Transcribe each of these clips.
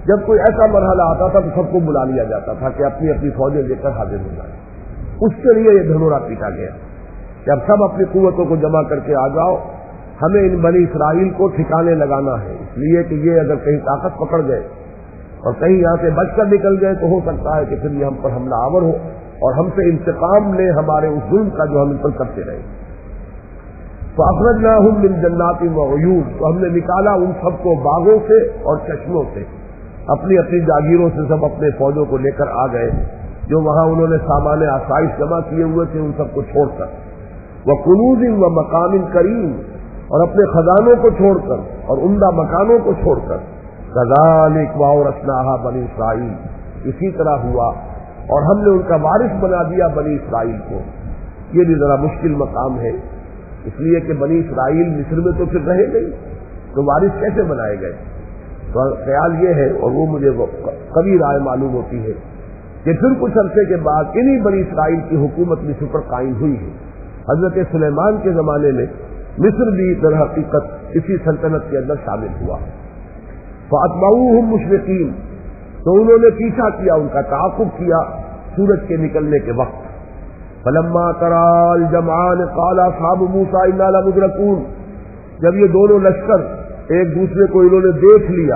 جب کوئی ایسا مرحلہ آتا تھا تو سب کو بلا لیا جاتا تھا کہ اپنی اپنی فوجیں لے کر حاضر ہو جائیں. اس کے لیے یہ دھنورا پیٹا گیا کہ اب سب اپنی قوتوں کو جمع کر کے آ جاؤ, ہمیں ان بنی اسرائیل کو ٹھکانے لگانا ہے, اس لیے کہ یہ اگر کہیں طاقت پکڑ گئے اور کہیں یہاں سے بچ کر نکل گئے تو ہو سکتا ہے کہ پھر یہ ہم پر حملہ آور ہو اور ہم سے انتقام لے ہمارے اس ظلم کا جو ہم ان پر کرتے رہے. تو اخرجناہم من جنات وعیون, تو ہم نے نکالا ان سب کو باغوں سے اور چشموں سے, اپنی اپنی جاگیروں سے سب اپنے فوجوں کو لے کر آ گئے جو وہاں انہوں نے سامان آسائش جمع کیے ہوئے تھے ان سب کو چھوڑ کر, وکنوز ومقام کریم, اور اپنے خزانوں کو چھوڑ کر اور عمدہ مکانوں کو چھوڑ کر. کذالک وورثناها بنی اسرائیل, اسی طرح ہوا اور ہم نے ان کا وارث بنا دیا بنی اسرائیل کو. یہ بھی ذرا مشکل مقام ہے, اس لیے کہ بنی اسرائیل مصر میں تو پھر رہے نہیں, تو وارث کیسے بنائے گئے؟ تو خیال یہ ہے, اور وہ مجھے کبھی رائے معلوم ہوتی ہے کہ پھر کچھ عرصے کے بعد انہی بنی اسرائیل کی حکومت مصر پر قائم ہوئی ہے. حضرت سلیمان کے زمانے میں مصر بھی در حقیقت اسی سلطنت کے اندر شامل ہوا. فاتبعوہم مشرقین, تو انہوں نے پیچھا کیا, ان کا تعاقب کیا سورج کے نکلنے کے وقت. فلما ترى الجمعان قال اصحاب موسى انا لمدركون, جب یہ دونوں لشکر ایک دوسرے کو انہوں نے دیکھ لیا,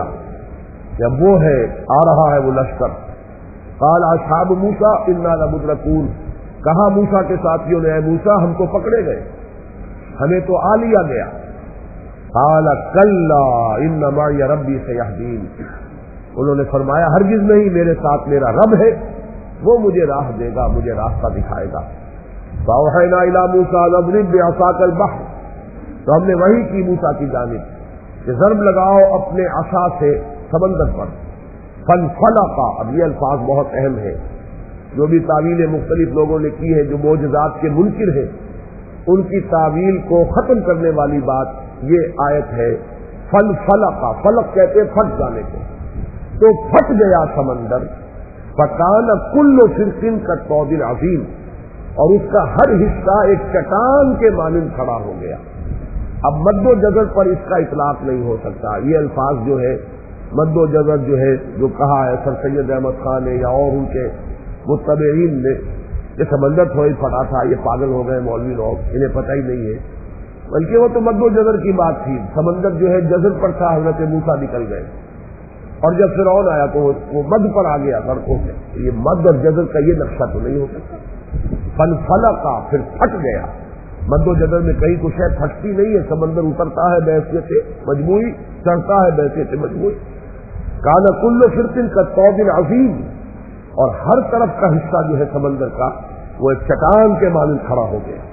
جب وہ ہے آ رہا ہے وہ لشکر, قال اصحاب موسى انا لمدركون, کہا موسیٰ کے ساتھیوں نے, اے موسیٰ ہم تو پکڑے گئے, ہمیں تو آ لیا گیا. قال کلا ان معی ربی سیہدین, انہوں نے فرمایا ہرگز نہیں, میرے ساتھ میرا رب ہے, وہ مجھے راہ دے گا, مجھے راستہ دکھائے گا. فاوحینا الی موسیٰ ان اضرب بعصاک البحر, تو ہم نے وحی کی موسیٰ کی جانب کہ ضرب لگاؤ اپنے عصا سے سمندر پر. فانفلق, اب یہ الفاظ بہت اہم ہے, جو بھی تعویلیں مختلف لوگوں نے کی ہے جو معجزات کے منکر ہیں ان کی تعویل کو ختم کرنے والی بات یہ آیت ہے. فانفلق, فلق کہتے ہیں پھٹ جانے کو, تو پھٹ گیا سمندر. فکان کل فرق کالطود العظیم, اور اس کا ہر حصہ ایک چٹان کے مانند کھڑا ہو گیا. اب مد و جزر پر اس کا اطلاق نہیں ہو سکتا. یہ الفاظ جو ہے مد و جزر جو ہے جو کہا ہے سر سید احمد خان نے یا اور ان کے متبعین نے, یہ سمندر تھوڑی پھٹا تھا, یہ پاگل ہو گئے مولوی لوگ, انہیں پتہ ہی نہیں ہے, بلکہ وہ تو مد و جزر کی بات تھی. سمندر جو ہے جزر پر تھا, حضرت موسیٰ نکل گئے, اور جب فرعون آیا تو وہ مد پر آ گیا سڑکوں سے. یہ مد اور جزر کا یہ نقشہ تو نہیں ہو سکتا. فانفلق, پھر پھٹ گیا. مد و جزر میں کہیں کچھ ہے, پھٹتی نہیں ہے, سمندر اترتا ہے بحیثیت مجموعی, چڑھتا ہے بحیثیت مجموعی. کان کل فرق کالطود العظیم, اور ہر طرف کا حصہ جو ہے سمندر کا وہ ایک چٹان کے مانند کھڑا ہو گیا.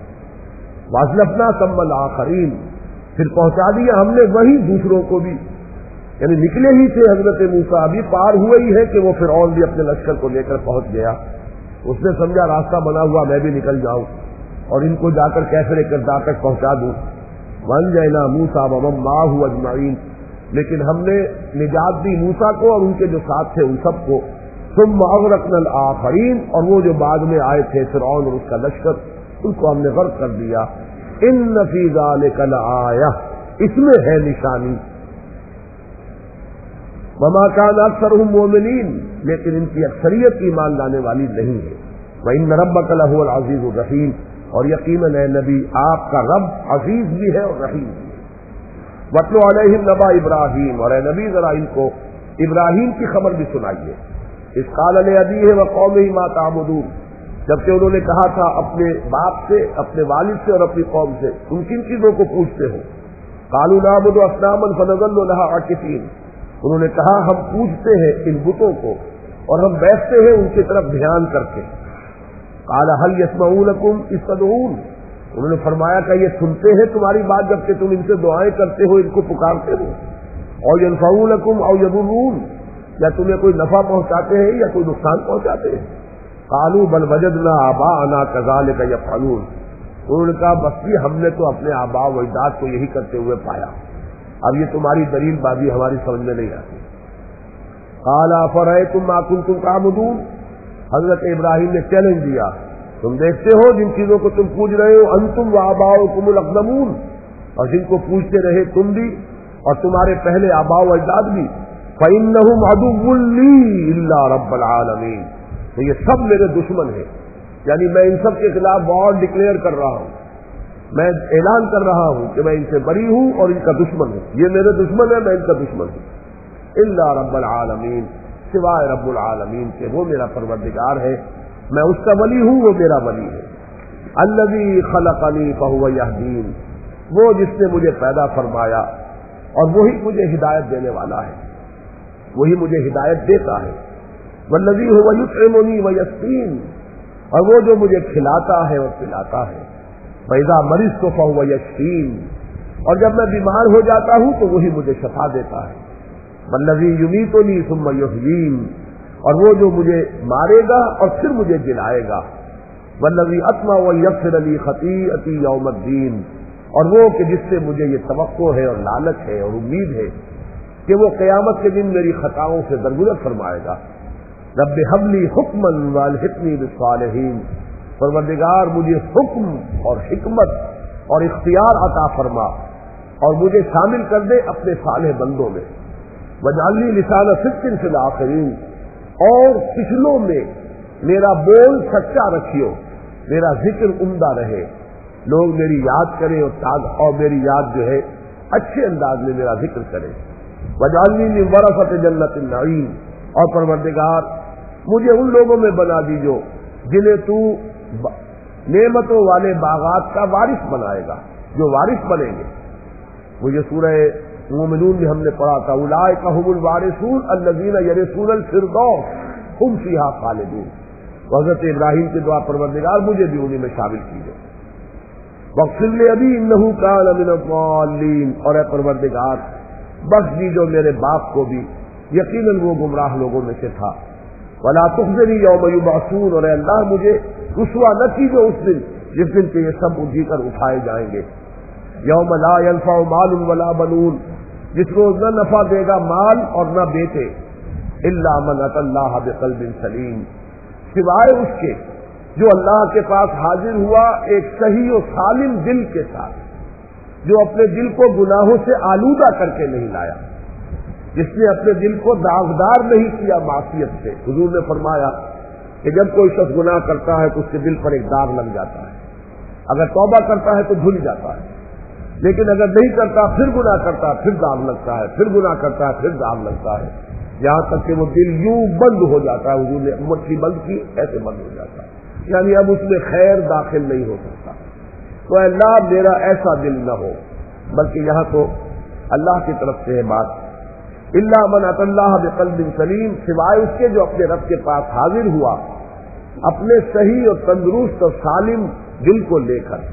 وازلفنا ثم الآخرین, پھر پہنچا دیا ہم نے وہی دوسروں کو بھی, یعنی نکلے ہی تھے حضرت موسیٰ, ابھی پار ہوئے ہی ہے کہ وہ فرعون بھی اپنے لشکر کو لے کر پہنچ گیا. اس نے سمجھا راستہ بنا ہوا, میں بھی نکل جاؤں اور ان کو جا کر کیسر کردار تک پہنچا دوں. وانجینا موسیٰ ومن معہ اجمعین, لیکن ہم نے نجات دی موسیٰ کو اور ان کے جو ساتھ تھے ان سب کو. ثم اغرقنا الآخرین, اور وہ جو بعد میں آئے تھے فرعون اور اس کا لشکر, ان کو ہم نے غرق کر دیا. ان فی ذلک لآیہ, اس میں ہے نشانی. وما کان اکثرهم مؤمنین, لیکن ان کی اکثریت ایمان لانے والی نہیں ہے. وان ربک لہو العزیز الرحیم, اور یقیناً اے نبی آپ کا رب عزیز بھی ہے اور رحیم بھی ہے. واتلو علیہم نبأ ابراہیم, اور اے نبی ذرا ان کو ابراہیم کی خبر بھی سنائیے. اذ قال لأبیہ وقومہ ما تعبدون, جبکہ انہوں نے کہا تھا اپنے باپ سے, اپنے والد سے اور اپنی قوم سے, ان کن چیزوں کو پوچھتے ہو؟ قالوا نعبد اصناما فنظل لها عاکفین, انہوں نے کہا ہم پوجتے ہیں ان بتوں کو اور ہم بیٹھتے ہیں ان کی طرف دھیان کر کے. قال هل يسمعونكم اذ تدعون, انہوں نے فرمایا کہ یہ سنتے ہیں تمہاری بات جبکہ تم ان سے دعائیں کرتے ہو, ان کو پکارتے ہو. او ينفعونكم او يضرون, یا تمہیں کوئی نفع پہنچاتے ہیں یا کوئی نقصان پہنچاتے ہیں. قالوا بل وجدنا آباءنا كذلك يفعلون, انہوں نے کہا بس بھی ہم نے تو اپنے آباء و اجداد کو یہی کرتے ہوئے پایا, اب یہ تمہاری دلیل بازی ہماری سمجھ میں نہیں آتی. قال افرأيتم ما كنتم تعبدون, حضرت ابراہیم نے چیلنج دیا, تم دیکھتے ہو جن چیزوں کو تم پوج رہے ہو, انتم وآباؤکم الاقدمون, اور جن کو پوجتے رہے تم بھی اور تمہارے پہلے آباء و اجداد بھی, فإنهم عدو لي إلا رب العالمین، تو یہ سب میرے دشمن ہیں، یعنی میں ان سب کے خلاف وار ڈکلیئر کر رہا ہوں، میں اعلان کر رہا ہوں کہ میں ان سے بری ہوں اور ان کا دشمن ہوں، یہ میرے دشمن ہے، میں ان کا دشمن ہوں۔ الا رب العالمین، سوائے رب العالمین کے، وہ میرا پروردگار ہے، میں اس کا ولی ہوں، وہ میرا ولی ہے۔ الذی خلقنی فہو یہدین، وہ جس نے مجھے پیدا فرمایا اور وہی مجھے ہدایت دینے والا ہے، وہی مجھے ہدایت دیتا ہے۔ والذی هو یطعمنی ویسقین، اور وہ جو مجھے کھلاتا ہے اور پلاتا ہے۔ فاذا مرضت فهو یشفین، اور جب میں بیمار ہو جاتا ہوں تو وہی مجھے شفا دیتا ہے۔ والذی یمیتنی ثم یحیین، اور وہ جو مجھے مارے گا اور پھر مجھے جلائے گا۔ والذی اطمع ان یغفر لی خطیئتی یوم الدین، اور وہ کہ جس سے مجھے یہ توقع ہے اور لالچ ہے اور امید ہے کہ وہ قیامت کے دن میری خطاؤں سے درگزر فرمائے گا۔ رب ہب لی حکما والحقنی بالصالحین، پروردگار مجھے حکم اور حکمت اور اختیار عطا فرما اور مجھے شامل کر دے اپنے صالح بندوں میں۔ واجعل لی لسان صدق فی الآخرین، اور پچھلوں میں میرا بول سچا رکھیو، میرا ذکر عمدہ رہے، لوگ میری یاد کریں اور میری یاد جو ہے اچھے انداز میں میرا ذکر کریں۔ واجعل لی من ورثۃ جنۃ النعیم، اور پروردگار مجھے ان لوگوں میں بنا دیجو جنہیں تو نعمتوں والے باغات کا وارث بنائے گا، جو وارث بنیں گے۔ مجھے سورہ مومنون میں ہم نے پڑھا تھا اولئک هم الوارثون الذین یرثون الفردوس هم فیہا خالدون۔ حضرت ابراہیم کی دعا، پروردگار مجھے بھی انہیں میں شامل کیجیے۔ واغفر لأبی انہ کان من الضالین، اور اے پروردگار بخش دیجو میرے باپ کو بھی، یقیناً وہ گمراہ لوگوں میں سے تھا۔ ولا تخزنی یوم یبعثون، اور اے اللہ مجھے رسوا نہ کیجو اس دن جس دن کہ یہ سب اٹھی کر اٹھائے جائیں گے۔ یوم لا ينفع مال ولا بنون، جس روز نہ نفع دے گا مال اور نہ بیٹے، الا من اتى اللہ بقلب سلیم، سوائے اس کے جو اللہ کے پاس حاضر ہوا ایک صحیح و سالم دل کے ساتھ، جو اپنے دل کو گناہوں سے آلودہ کر کے نہیں لایا، جس نے اپنے دل کو داغدار نہیں کیا معصیت سے۔ حضور نے فرمایا کہ جب کوئی شخص گناہ کرتا ہے تو اس کے دل پر ایک داغ لگ جاتا ہے، اگر توبہ کرتا ہے تو دھل جاتا ہے، لیکن اگر نہیں کرتا پھر گناہ کرتا ہے پھر داغ لگتا ہے، پھر گناہ کرتا ہے پھر داغ لگتا ہے، یہاں تک کہ وہ دل یوں بند ہو جاتا ہے، حضور نے مٹھی بند کی ایسے بند ہو جاتا ہے، یعنی اب اس میں خیر داخل نہیں ہو سکتا۔ تو اے اللہ میرا ایسا دل نہ ہو، بلکہ یہاں تو اللہ کی طرف سے ہے بات، الا من اتى اللہ بقلب سلیم، سوائے اس کے جو اپنے رب کے پاس حاضر ہوا اپنے صحیح اور تندرست اور سالم دل کو لے کر،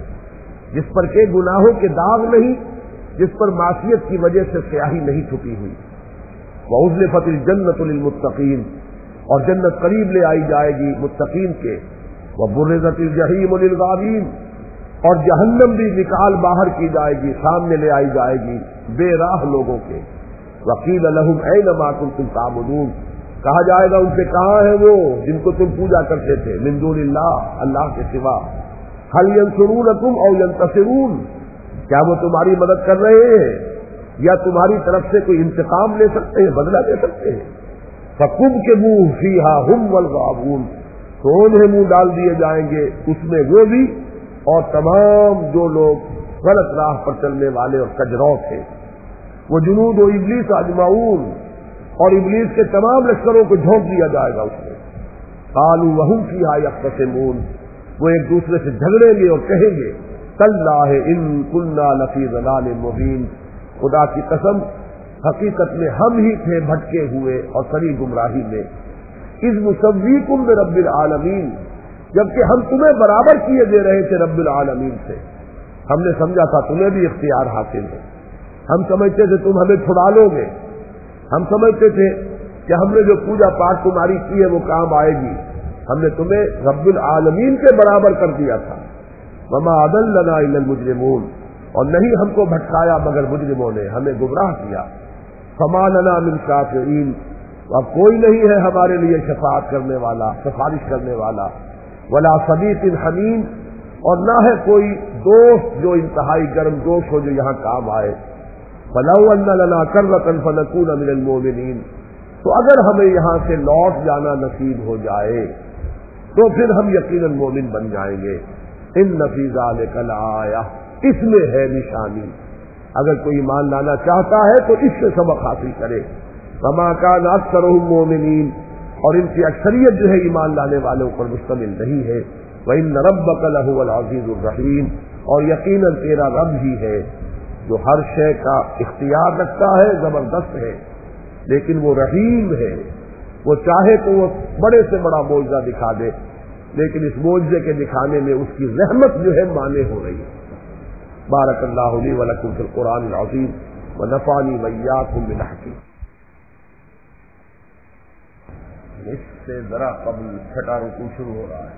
جس پر کہ گناہوں کے داغ نہیں، جس پر معصیت کی وجہ سے سیاہی نہیں چھپی ہوئی۔ وَأُزْلِفَتِ الْجَنَّةُ لِلْمُتَّقِينَ، اور جنت قریب لے آئی جائے گی متقین کے۔ وَبُرِّزَتِ الْجَحِيمُ لِلْغَاوِينَ، اور جہنم بھی نکال باہر کی جائے گی، سامنے لے آئی جائے گی بے راہ لوگوں کے۔ وَقِيلَ لَهُمْ أَيْنَ مَا كُنتُمْ تَعْبُدُونَ، کہا جائے گا ان سے کہاں ہے وہ جن کو تم پوجا کرتے تھے، من دون اللہ، اللہ کے سوا۔ هل ينصرونكم او ينتصرون، کیا وہ تمہاری مدد کر رہے ہیں یا تمہاری طرف سے کوئی انتقام لے سکتے ہیں، بدلہ لے سکتے ہیں؟ فَكُبْكِبُوا فِيهَا هُمْ وَالْغَاوُونَ، تو انہیں منہ ڈال دیے جائیں گے اس میں وہ بھی اور تمام جو لوگ غلط راہ پر چلنے والے اور کجرو تھے۔ وہ جنود و ابلیس اجمعون، اور ابلیس کے تمام لشکروں کو جھونک دیا جائے گا اس میں۔ قالوا وهم فيها يختصمون، وہ ایک دوسرے سے جھگڑیں گے اور کہیں گے تاللہ ان كنا لفی ضلال مبین، خدا کی قسم حقیقت میں ہم ہی تھے بھٹکے ہوئے اور سری گمراہی میں۔ اذ نسویکم برب العالمین، جبکہ ہم تمہیں برابر کیے دے رہے تھے رب العالمین سے، ہم نے سمجھا تھا تمہیں بھی اختیار حاصل ہے، ہم سمجھتے تھے تم ہمیں چھڑا لو گے، ہم سمجھتے تھے کہ ہم نے جو پوجا پاٹ تمہاری کی ہے وہ کام آئے گی، ہم نے تمہیں رب العالمین کے برابر کر دیا تھا۔ وما اضلنا الا المجرمون، اور نہیں ہم کو بھٹکایا مگر مجرموں نے، ہمیں گمراہ کیا۔ فما لنا من شافعین، اب کوئی نہیں ہے ہمارے لیے شفاعت کرنے والا، سفارش کرنے والا۔ ولا صدیق حمیم، اور نہ ہے کوئی دوست جو انتہائی گرم جوش ہو جو یہاں کام آئے۔ فَلَوْ أَنَّ لَنَا كَرَّةً فَنَكُونَ مِنَ الْمُؤْمِنِينَ، تو اگر ہمیں یہاں سے لوٹ جانا نصیب ہو جائے تو پھر ہم یقیناً مومن بن جائیں گے. ان فی ذلک لآیہ، اس میں ہے نشانی. اگر کوئی ایمان لانا چاہتا ہے تو اس سے سبق حاصل کرے. وما کان اکثرهم مؤمنین، اور ان کی اکثریت جو ہے ایمان لانے والوں پر مشتمل نہیں ہے. وان ربک لهو العزیز الرحیم، اور یقیناً تیرا رب ہی ہے جو ہر شے کا اختیار رکھتا ہے، زبردست ہے، لیکن وہ رحیم ہے. وہ چاہے تو وہ بڑے سے بڑا معجزہ دکھا دے، لیکن اس معجزے کے دکھانے میں اس کی رحمت جو ہے مانے ہو رہی ہے. بارک اللہ لی ولکم فی القرآن العظیم ونفعنی وإیاکم بالحکیم. اس سے ذرا قبل چھٹا رکوع شروع ہو رہا ہے.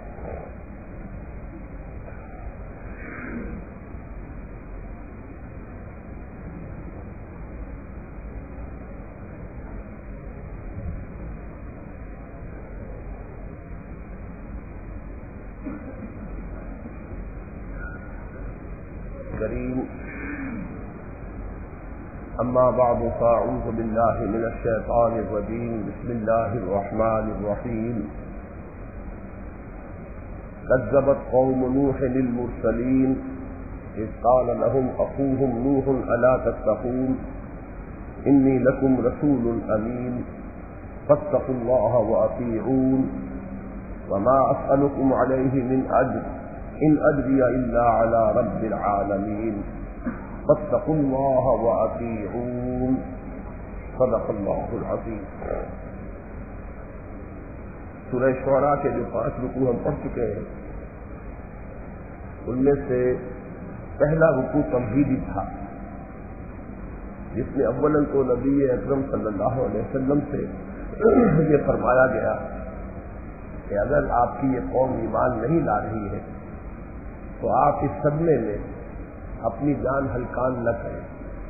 اما بعد فاعوذ باللہ من الشیطان الرجیم. بسم اللہ الرحمن الرحیم. کذبت قوم نوح المرسلین اذ قال لهم اخوهم نوح الا تتقون انی لکم رسول امین فاتقوا اللہ واطیعون وما اسألکم علیہ من اجر ان اجری الا علی رب العالمین فاتقوا اللہ واطیعون. صدق اللہ العظیم. سورہ شعراء کے جو 5 رکوع ہم پڑھ چکے ہیں، ان میں سے پہلا رکوع تمہیدی تھا، جس میں اولاً تو نبی اکرم صلی اللہ علیہ وسلم سے یہ فرمایا گیا کہ اگر آپ کی یہ قوم ایمان نہیں لا رہی ہے تو آپ اس صدمے میں اپنی جان ہلکان نہ کریں،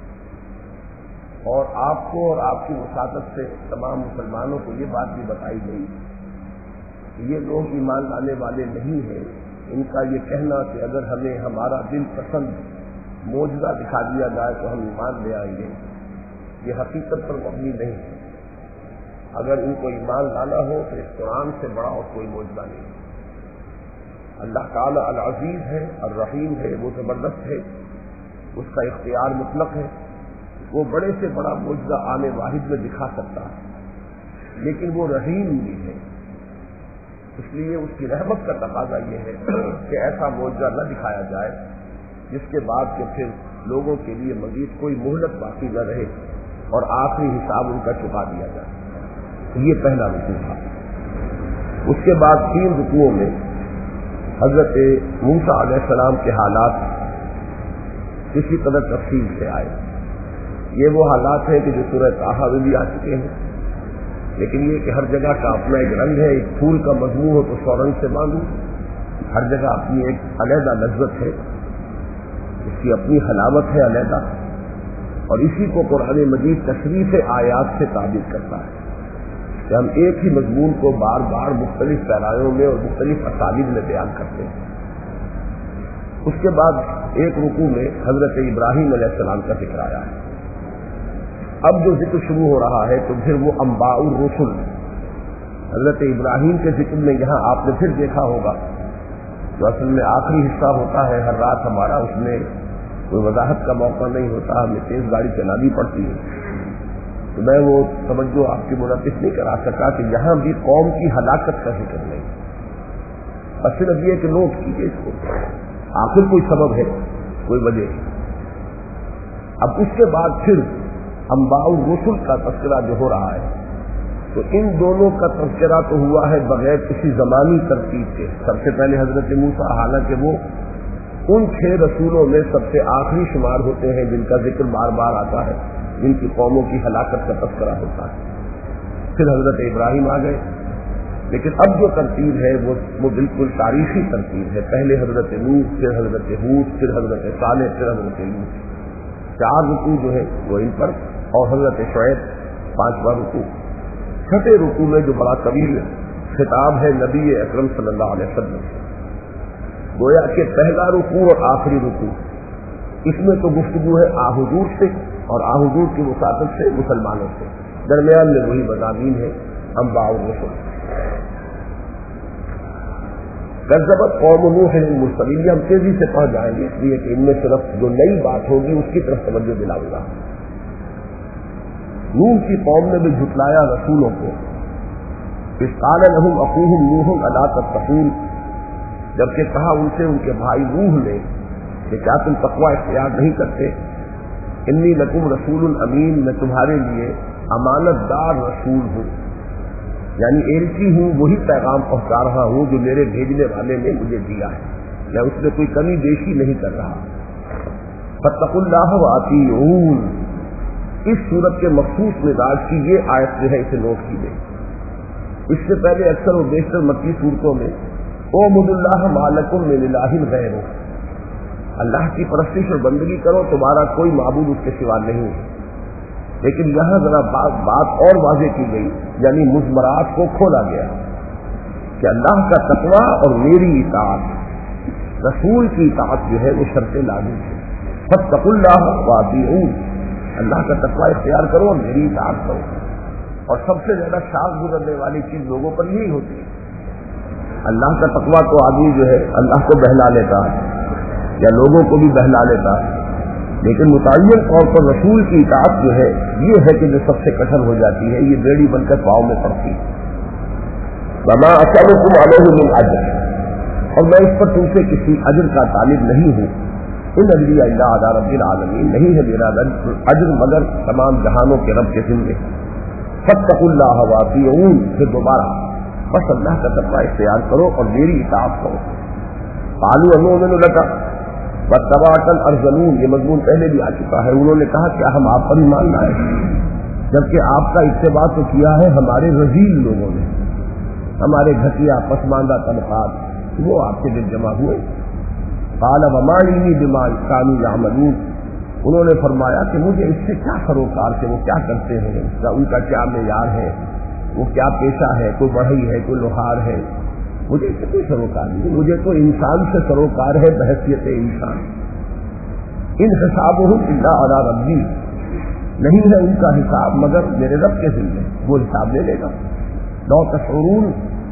اور آپ کو اور آپ کی وساطت سے تمام مسلمانوں کو یہ بات بھی بتائی گئی کہ یہ لوگ ایمان لانے والے نہیں ہیں. ان کا یہ کہنا کہ اگر ہمیں ہمارا دل پسند معجزہ دکھا دیا جائے تو ہم ایمان لے آئیں گے، یہ حقیقت پر مبنی نہیں ہے. اگر ان کو ایمان لانا ہو تو اس قرآن سے بڑا اور کوئی معجزہ نہیں. اللہ تعالیٰ العزیز ہے، الرحیم ہے، وہ زبردست ہے، اس کا اختیار مطلق ہے. وہ بڑے سے بڑا معجزہ آنے واحد میں دکھا سکتا ہے، لیکن وہ رحیم بھی ہے. اس لیے اس کی رحمت کا تقاضا یہ ہے کہ ایسا معجزہ نہ دکھایا جائے جس کے بعد کہ پھر لوگوں کے لیے مزید کوئی مہلت باقی نہ رہے اور آخری حساب ان کا چکا دیا جائے. یہ پہلا رکوع تھا. اس کے بعد 3 رکوعوں میں حضرت موسیٰ علیہ السلام کے حالات کسی قدر تفصیل سے آئے. یہ وہ حالات ہیں کہ جو سورہ طٰہٰ میں بھی آ چکے ہیں، لیکن یہ کہ ہر جگہ کا اپنا ایک رنگ ہے. ایک پھول کا مضمون ہو تو 100 رنگ سے باندھو. ہر جگہ اپنی ایک علیحدہ لذت ہے، اس کی اپنی حلاوت ہے علیحدہ، اور اسی کو قرآن مجید تشریف آیات سے تعبیر کرتا ہے کہ ہم ایک ہی مضمون کو بار بار مختلف پیرایوں میں اور مختلف اسالیب میں بیان کرتے ہیں. اس کے بعد ایک رکوع میں حضرت ابراہیم علیہ السلام کا ذکر آیا ہے. اب جو ذکر شروع ہو رہا ہے تو پھر وہ انباء الرسل، حضرت ابراہیم کے ذکر میں یہاں آپ نے پھر دیکھا ہوگا جو اصل میں آخری حصہ ہوتا ہے ہر رات ہمارا، اس میں کوئی وضاحت کا موقع نہیں ہوتا، ہمیں تیز گاڑی چلانی پڑتی ہے، تو میں وہ توجہ آپ کی منعقد نہیں کرا سکا کہ یہاں بھی قوم کی ہلاکت کا ذکر نہیں. بس صرف یہ کہ نوٹ کیجیے اس کو، آخر کوئی سبب ہے، کوئی وجہ ہے. اب اس کے بعد پھر انباء الرسل کا تذکرہ جو ہو رہا ہے، تو ان دونوں کا تذکرہ تو ہوا ہے بغیر کسی زمانی ترتیب کے. سب سے پہلے حضرت موسیٰ، حالانکہ وہ ان 6 رسولوں میں سب سے آخری شمار ہوتے ہیں جن کا ذکر بار بار آتا ہے، جن کی قوموں کی ہلاکت کا تذکرہ ہوتا ہے. پھر حضرت ابراہیم آ گئے، لیکن اب جو ترتیب ہے وہ بالکل تاریخی ترتیب ہے. پہلے حضرت نوح، پھر حضرت ہود، پھر حضرت صالح، پھر حضرت لوط. 4 رکوع جو ہے وہ ان پر، اور حضرت شعیب 5واں رکوع. چھٹے رکوع میں جو بڑا طویل خطاب ہے نبی اکرم صلی اللہ علیہ وسلم، گویا کہ پہلا رکوع اور آخری رکوع، اس میں تو گفتگو ہے حضور سے اور حضور کی وساطت سے مسلمانوں سے، درمیان میں وہی مضامین ہے انباء الرسل۔ کذبت قوم نوح المرسلین، ہم تیزی سے پہنچ جائیں گے اس لیے کہ ان میں صرف جو نئی بات ہوگی اس کی طرف توجہ دلاؤں گا۔ نوح کی قوم نے بھی جھٹلایا رسولوں کو، اذ قال لهم اخوهم نوح الا تتقون، جبکہ کہا ان سے ان کے بھائی نوح نے کہ کیا تم تقوی اختیار نہیں کرتے؟ انی لکم رسول امین، میں تمہارے لیے امانت دار رسول ہوں، یعنی ایلچی ہوں، وہی پیغام پہنچا رہا ہوں جو میرے بھیجنے والے نے مجھے دیا ہے، میں اس میں کوئی کمی بیشی نہیں کر رہا۔ فاتقوا اللہ واطیعون، اس صورت کے مخصوص مزاج کی یہ آیت جو ہے اسے نوٹ کیجیے۔ اس سے پہلے اکثر و بیشتر مکی صورتوں میں اعبدوا اللہ ما لکم من الہ غیرہ، اللہ کی پرستش اور بندگی کرو، تمہارا کوئی معبود اس کے سوا نہیں ہے، لیکن یہاں ذرا بات اور واضح کی گئی، یعنی مضمرات کو کھولا گیا کہ اللہ کا تقوی اور میری اطاعت، رسول کی اطاعت جو ہے وہ شرط لازم ہے۔ فاتقوا اللہ واطیعون، اللہ کا تقوی اختیار کرو اور میری اطاعت کرو۔ اور سب سے زیادہ شاذ گزرنے والی چیز لوگوں پر یہی ہوتی ہے، اللہ کا تقوی تو آدمی جو ہے اللہ کو بہلا لیتا ہے یا لوگوں کو بھی بہلا لیتا ہے، لیکن متعین طور پر رسول کی اطاعت جو ہے یہ ہے کہ جو سب سے کٹھن ہو جاتی ہے، یہ بیڑی بن کر پاؤں میں پڑتی ہے۔ وما اسألکم علیہ من اجر، اور میں اس پر تم سے کسی اجر کا طالب نہیں ہوں، ان اجری الا علی رب العالمین، نہیں ہے میرا اجر مگر تمام جہانوں کے رب کے ذمے۔ فاتقوا اللہ واطیعون، پھر دوبارہ بس اللہ کا تقوی اختیار کرو اور میری اطاعت کرو۔ قالوا انؤمن لک واتبعک الارذلون، یہ مضمون پہلے بھی آ چکا ہے، انہوں نے کہا کیا ہم آپ پر ایمان لائے، جبکہ آپ کا اتباع تو کیا ہے ہمارے رذیل لوگوں نے، ہمارے گھٹیا پسماندہ طبقات، وہ آپ کے دل جمع ہوئے۔ قال وما لی بما كانوا يعملون، انہوں نے فرمایا کہ مجھے اس سے کیا سروکار کہ وہ کیا کرتے ہیں، ان کا کیا معیار ہے، وہ کیا پیشہ ہے، کوئی بڑھئی ہے، کوئی لوہار ہے، مجھے اس سے کوئی سروکار نہیں، مجھے تو انسان سے سروکار ہے بحیثیت انسان۔ ان حسابهم الا علی ربی، نہیں ہے ان کا حساب مگر میرے رب کے ذمے، وہ حساب لے لے گا۔ لو تشعرون،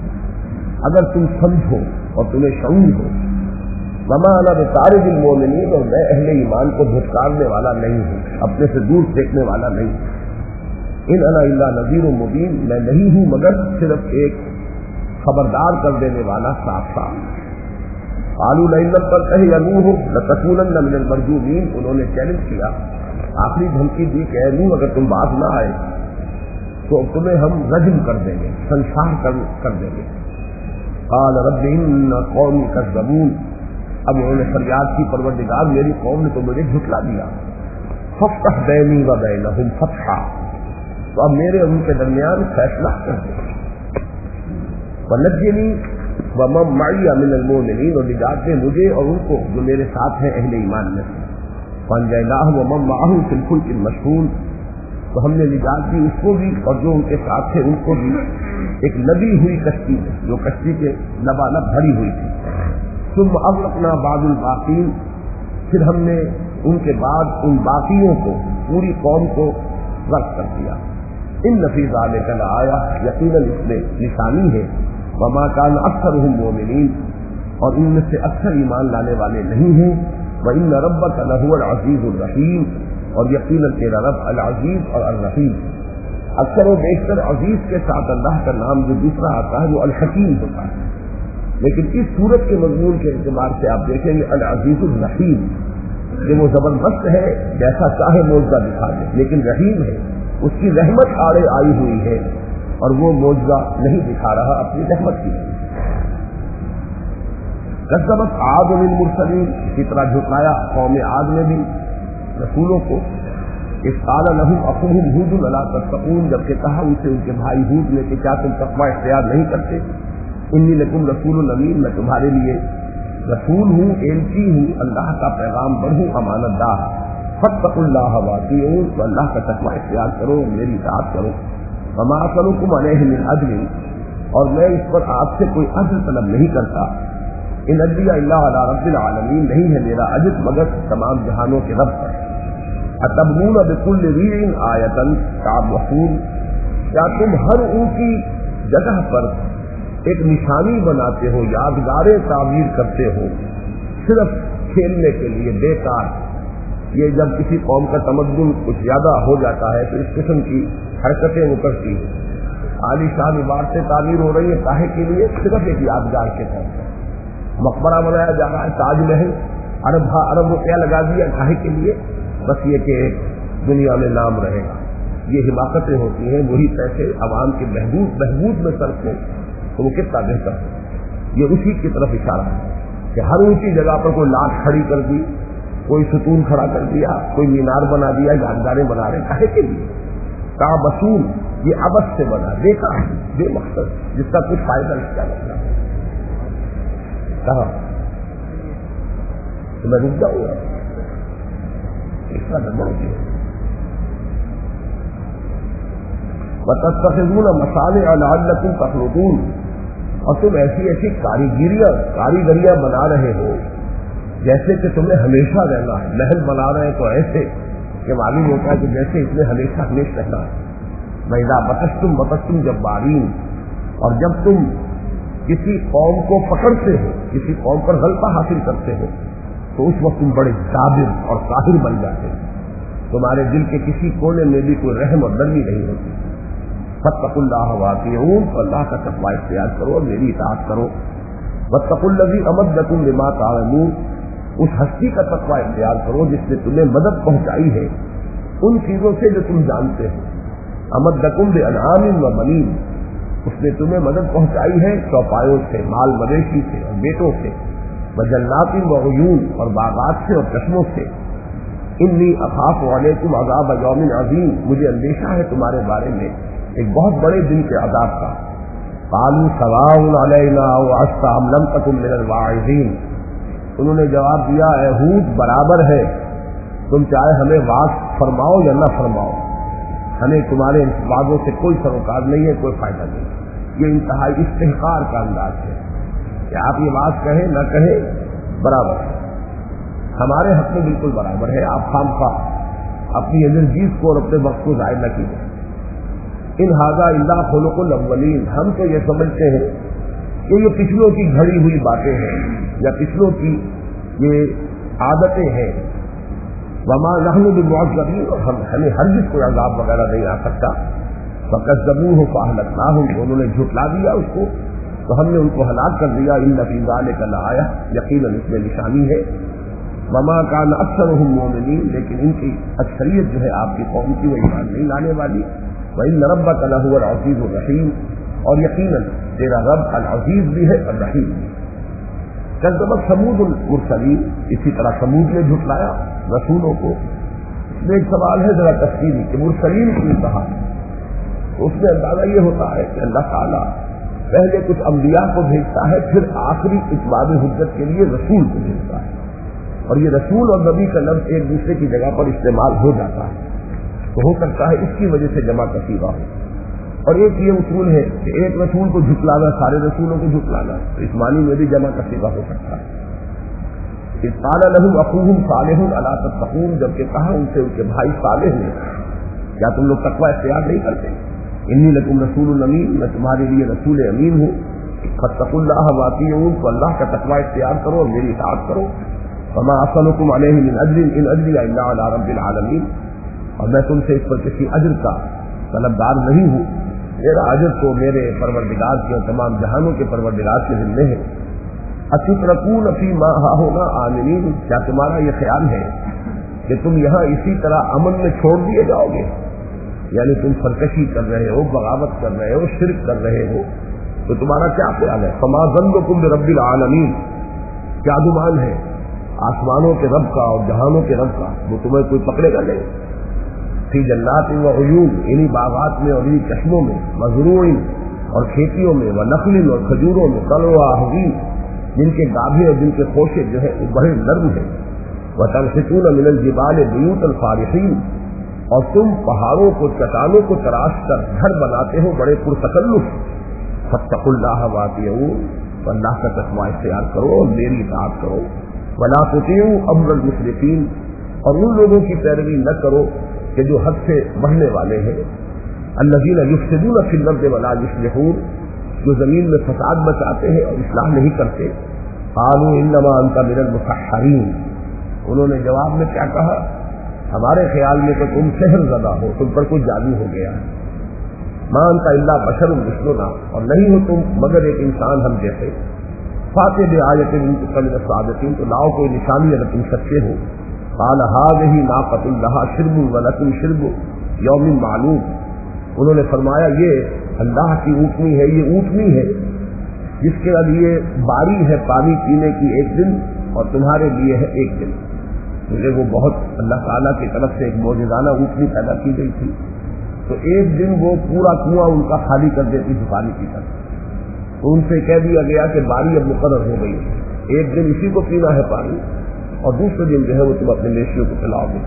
اگر تم سمجھو اور تمہیں شعور ہو، وما انا بطارد المؤمنین، اور میں اہل ایمان کو دھتکارنے والا نہیں ہوں، اپنے سے دور پھینکنے والا نہیں، ان انا الا نذیر مبین، میں نہیں ہوں مگر صرف ایک خبردار کر دینے والا صاف صاف۔ قالوا لئن لم تنته يا نوح لتكونن من المرجومین، انہوں نے چیلنج کیا، آخری دھمکی دی کہ اے نوح اگر تم باز نہ آئے تو تمہیں ہم رجم کر دیں گے، سنسار کر دیں گے۔ قال رب ان قومی کذبون، اب انہوں نے فریاد کی پروردگار میری قوم نے تو مجھے جھٹلا دیا، فافتح بینی و بینہم فتحا، تو اب میرے ان کے درمیان فیصلہ کر دے، ونجنی ومن معی من المؤمنین، اور نجات دے مجھے اور ان کو جو میرے ساتھ ہیں اہل ایمان میں، فانجیناہ ومن معہ فی الفلک المشحون، تو ہم نے نجات دی اس کو بھی اور جو ان کے ساتھ تھے ان کو بھی ایک لدی ہوئی کشتی میں، جو کشتی کے لبالب بھری ہوئی تھی۔ ثم اغرقنا بعد الباقین، پھر ہم نے ان کے بعد ان باقیوں کو، پوری قوم کو غرق کر دیا۔ ان فی ذلک لآیہ، یقیناً اس میں نشانی ہے، وما کان اکثرهم مؤمنین، اور ان میں سے اکثر ایمان لانے والے نہیں ہیں، وان ربک لہو العزیز الرحیم، اور یقیناً تیرا رب العزیز اور الرحیم۔ اکثر و بیشتر عزیز کے ساتھ اللہ کا نام جو دوسرا آتا ہے وہ الحکیم ہوتا ہے، لیکن اس صورت کے مضمون کے اعتبار سے آپ دیکھیں گے العزیز الرحیم، کہ وہ زبردست ہے جیسا چاہے معجزہ دکھا دے، لیکن رحیم ہے، اس کی رحمت آڑے آئی ہوئی ہے اور وہ معجزہ نہیں دکھا رہا اپنی رحمت کی۔ کذبت عاد بالمرسلین، اسی طرح جھٹلایا قوم عاد نے بھی رسولوں کو، اس قال لهم اخوهم ہود الا تتقون، جبکہ کہا ان سے ان کے بھائی ہود نے کہ کیا تم تقوی اختیار نہیں کرتے، انی لکم رسول امین، میں تمہارے لیے رسول ہوں، ایلچی ہوں، اللہ کا پیغام بڑھوں، امانت دار۔ فاتقوا اللہ واطیعون، تو اللہ کا تقوی اختیار کرو، میری اطاعت کرو۔ وما اسألکم علیہ من اجر، اور میں اس پر آپ سے کوئی اجر طلب نہیں کرتا، ان اجری الا علی رب العالمین، نہیں ہے میرا اجر مگر تمام جہانوں کے رب پر۔ اتبنون بکل ریع آیۃ تعبثون، کیا تم ہر اونچی جگہ پر ایک نشانی بناتے ہو، یادگاریں تعمیر کرتے ہو صرف کھیلنے کے لیے بیکار؟ یہ جب کسی قوم کا تمدن کچھ زیادہ ہو جاتا ہے تو اس قسم کی حرکتیں وہ کرتی ہیں۔ عالی شان عمارتیں تعمیر ہو رہی ہے کاہے کے لیے؟ صرف ایک یادگار کے طور پر۔ مقبرہ بنایا جا رہا ہے، تاج محل ارب روپیہ لگا دیا کاہے کے لیے؟ بس یہ کہ دنیا میں نام رہے گا۔ یہ حماقتیں ہوتی ہیں، وہی پیسے عوام کے بہبود میں صرف ہو تو وہ کتنا بہتر ہے۔ یہ اسی کی طرف اشارہ ہے کہ ہر اونچی جگہ پر کوئی لاٹ کھڑی کر دی، کوئی ستون کھڑا کر دیا، کوئی مینار بنا دیا، یادگاریں بنا رہے کاہے کے لیے؟ تعبثون، یہ عبث سے بنا، بیکار، بے مقصد، جس کا کچھ فائدہ اس کا نہیں۔ کہاں تو میں رک جاؤں گا، اتنا گڑبڑ ہو گیا۔ وَتَتَّخِذُونَ مَصَانِعَ لَعَلَّكُمْ تَخْلُدُونَ، اور تم ایسی کاریگریاں بنا رہے ہو جیسے کہ تمہیں ہمیشہ رہنا ہے۔ محل بنا رہے ہیں تو ایسے کہ معلوم ہوتا ہے کہ جیسے اس میں ہمیشہ رہنا ہے۔ وَإِذَا بَطَشْتُمْ جَبَّارِينَ، اور جب تم کسی قوم کو پکڑتے ہو، کسی قوم پر غلبہ حاصل کرتے ہو تو اس وقت تم بڑے جابر اور قاہر بن جاتے ہو، تمہارے دل کے کسی کونے میں بھی کوئی رحم اور نرمی نہیں ہوتی۔ فاتقوا اللہ واطیعون، تو اللہ کا تقوی اختیار کرو اور میری اطاعت کرو۔ واتقوا الذی امدکم بما تعلمون، اس ہستی کا تقوی اختیار کرو جس نے تمہیں مدد پہنچائی ہے ان چیزوں سے جو تم جانتے ہو۔ امدکم بانعام وبنین، اس نے تمہیں مدد پہنچائی ہے چوپایوں سے، مال مویشی سے اور بیٹوں سے، وجنات وعیون، اور باغات سے اور چشموں سے۔ انی اخاف علیکم عذاب یوم عظیم، مجھے اندیشہ ہے تمہارے بارے میں ایک بہت بڑے دن کے عذاب کا۔ قالوا سواء علینا اوعظت ام لم تکن من الواعظین، انہوں نے جواب دیا اے ہود، برابر ہے تم چاہے ہمیں واعظ فرماؤ یا نہ فرماؤ، ہمیں تمہارے وعدوں سے کوئی سروکار نہیں ہے، کوئی فائدہ نہیں۔ یہ انتہائی استحقار کا انداز ہے کہ آپ یہ واعظ کہیں نہ کہیں برابر ہے، ہمارے حق میں بالکل برابر ہے، آپ خامخواہ اپنی انرجیز کو اور اپنے وقت کو ضائع نہ کیجیے۔ ان ھذا الا خلق الاولین، ہم تو یہ سمجھتے ہیں کہ یہ پچھلوں کی گھڑی ہوئی باتیں ہیں یا پچھلوں کی یہ عادتیں ہیں۔ وما نحن بمعذبین، اور ہمیں ہرگز کوئی عذاب وغیرہ نہیں آ سکتا۔ فکذبوہ فاہلکناہم، انہوں نے جھٹلا دیا اس کو تو ہم نے ان کو ہلاک کر دیا۔ ان فی ذلک لآیہ، یقیناً اس میں نشانی ہے۔ وما کان اکثرہم مؤمنین، لیکن ان کی اکثریت جو ہے آپ کی قوم کی وہ ایمان نہیں لانے والی۔ وَإِنَّ رَبَّكَ لَهُوَ الْعَزِيزُ الرَّحِيمُ، اور یقیناً تیرا رب العزیز بھی ہے اور رحیم بھی۔ کذبت ثمود المرسلین، اسی طرح ثمود نے جھٹلایا رسولوں کو۔ اس میں ایک سوال ہے ذرا تفصیلی کہ مرسلین کیوں کہا، تو اس میں اندازہ یہ ہوتا ہے کہ اللہ تعالیٰ پہلے کچھ انبیاء کو بھیجتا ہے، پھر آخری اتمام حجت کے لیے رسول کو بھیجتا ہے، اور یہ رسول اور نبی کا لفظ ایک دوسرے کی جگہ پر استعمال ہو جاتا ہے، تو ہو سکتا ہے اس کی وجہ سے جمع کا صیغہ ہو۔ اور ایک یہ اصول ہے کہ ایک رسول کو جھٹلانا سارے رسولوں کو جھٹلانا، تو اس معنی میں بھی جمع کا صیغہ ہو سکتا ہے۔ اذ قال لهم اخوهم صالح الا تتقون، جبکہ کہا ان سے ان کے بھائی صالح نے کیا تم لوگ تقوی اختیار نہیں کرتے؟ انی لکم رسول امین، میں تمہارے لیے رسول امین ہوں۔ فاتقوا اللہ واطیعون، تو اللہ کا تقوی اختیار کرو اور میری اطاعت کرو۔ وما اسألکم علیہ من اجر ان اجری الا علی رب العالمین، اور میں تم سے اس پر کسی اجر کا طلبدار نہیں ہوں، میرا اجر تو میرے پروردگار کے اور تمام جہانوں کے پروردگار کے ذمے ہے۔ اتترکون فی ما ھاھنا آمنین، کیا تمہارا یہ خیال ہے کہ تم یہاں اسی طرح امن میں چھوڑ دیے جاؤ گے؟ یعنی تم سرکشی کر رہے ہو، بغاوت کر رہے ہو، شرک کر رہے ہو، تو تمہارا کیا خیال ہے؟ فما ظنکم برب العالمین، کیا گمان ہے آسمانوں کے رب کا اور جہانوں کے رب کا، وہ تمہیں کوئی پکڑے گا نہیں؟ فی جنات و عیون، انہی باغات میں اور انہی چشموں میں، مزروع اور کھیتیوں میں، ونخل اور کھجوروں میں، طلعها حضیم، جن کے گابھے اور جن کے خوشے جو ہے وہ بڑے نرم ہیں۔ وتنحتون من الجبال بیوتا فارحین، اور تم پہاڑوں کو چٹانوں کو تراش کر گھر بناتے ہو بڑے پرتکلف۔ فاتقوا اللہ واطیعون، تو اللہ کا تقوی اختیار کرو اور میری اطاعت کرو۔ ولا تطیعوا امر المسرفین، اور ان لوگوں کی پیروی نہ کرو کہ جو حد سے بڑھنے والے ہیں، الذین یفسدون فی الارض ولا یصلحون، جو زمین میں فساد مچاتے ہیں اور اصلاح نہیں کرتے. قالوا انما انت من المسحرین، انہوں نے جواب میں کیا کہا؟ ہمارے خیال میں تو تم سحر زدہ ہو، تم پر کوئی جادو ہو گیا ہے. ما انت الا بشر مثلنا، اور نہیں ہو تم مگر ایک انسان ہم جیسے. فاتح بآیۃ ان کنتم من الصادقین، تو لاؤ کوئی نشانی اگر تم سچے ہو. قال هذه ناقۃ لها شرب ولکم شرب یوم معلوم، انہوں نے فرمایا یہ اللہ کی اونٹنی ہے، یہ اونٹنی ہے جس کے لیے باری ہے پانی پینے کی ایک دن، اور تمہارے لیے ہے ایک دن. مجھے وہ بہت اللہ تعالیٰ کی طرف سے ایک معجزانہ اونٹنی پیدا کی گئی تھی، تو ایک دن وہ پورا کنواں ان کا خالی کر دیتی تھی پانی پی کر. تو ان سے کہہ دیا گیا کہ باری اب مقرر ہو گئی، ایک دن اسی کو پینا ہے پانی، اور دوسرے دن جو ہے وہ تم اپنے مویشیوں کو پلاؤ گے.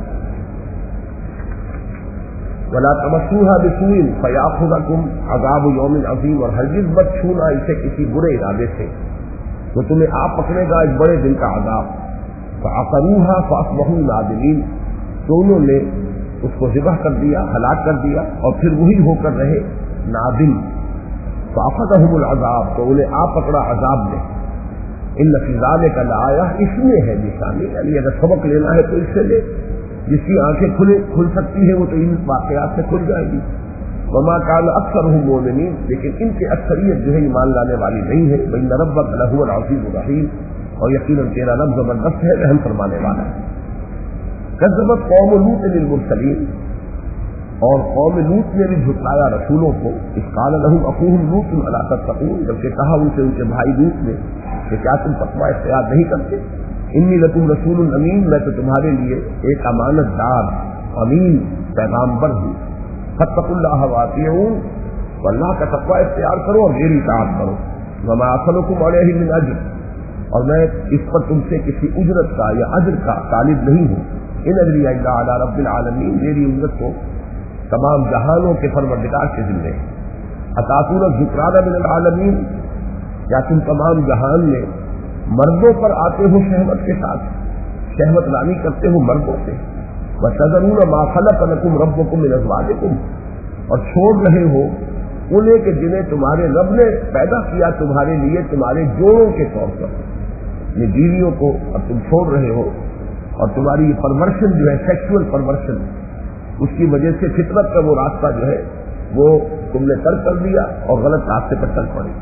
ولا تمسوها بسوء فیاخذکم عذاب یوم عظیم، اور ہرگز مت چھونا اسے کسی برے ارادے سے، تو تمہیں آ پکڑے گا ایک بڑے دن کا عذاب. فعقروها فاصبحوا نادمین، تو انہوں نے اس کو ذبح کر دیا، ہلاک کر دیا، اور پھر وہی ہو کر رہے نادم. فاخذهم العذاب، تو انہیں آ پکڑا عذاب نے. ان فی ذلک لآیہ، اس میں ہے نشانی، یعنی اگر سبق لینا ہے تو اس سے لے. جس کی آنکھیں کھل سکتی ہیں وہ تو ان واقعات سے کھل جائے گی. وما کان اکثرهم مؤمنین، لیکن ان کی اکثریت جو ہے ایمان لانے والی نہیں ہے. وان ربک لہو العزیز الرحیم، اور یقیناً تیرا رب زبردست ہے، رحم فرمانے والا ہے. کذبت قوم لوط للمرسلین، اور قوم لوط نے بھی جھٹلایا رسولوں کو. اذ قال لهم اخوهم لوط الا تتقون، جبکہ کہا ان سے ان کے بھائی لوط نے کہ کیا تم تقوی اختیار نہیں کرتے. انی لکم رسول امین، میں تو تمہارے لیے ایک امانت دار امین پیغامبر ہوں. فاتقوا اللہ واطیعون، واللہ کا تقوی اختیار کرو اور میری اطاعت کرو. وما اسألکم علیہ من اجر، اور میں اس پر تم سے کسی اجرت کا یا اجر کا طالب نہیں ہوں. ان اجری الا علی رب العالمین، میری اجرت تو تمام جہانوں کے پروردگار کے ذمہ ہے. اتاتون الذکران من العالمین، کیا تم تمام جہان میں مردوں پر آتے ہو شہوت کے ساتھ، شہوت رانی کرتے ہو مردوں سے. وتذرون ما خلق لكم ربكم من ازواجكم، اور چھوڑ رہے ہو انہیں کہ جنہیں تمہارے رب نے پیدا کیا تمہارے لیے تمہارے جوڑوں کے طور پر. یہ بیویوں کو اب تم چھوڑ رہے ہو، اور تمہاری یہ پرورشن جو ہے سیکشول پرورشن، اس کی وجہ سے فطرت کا وہ راستہ جو ہے وہ تم نے ترک کر دیا اور غلط راستے پر چل پڑے.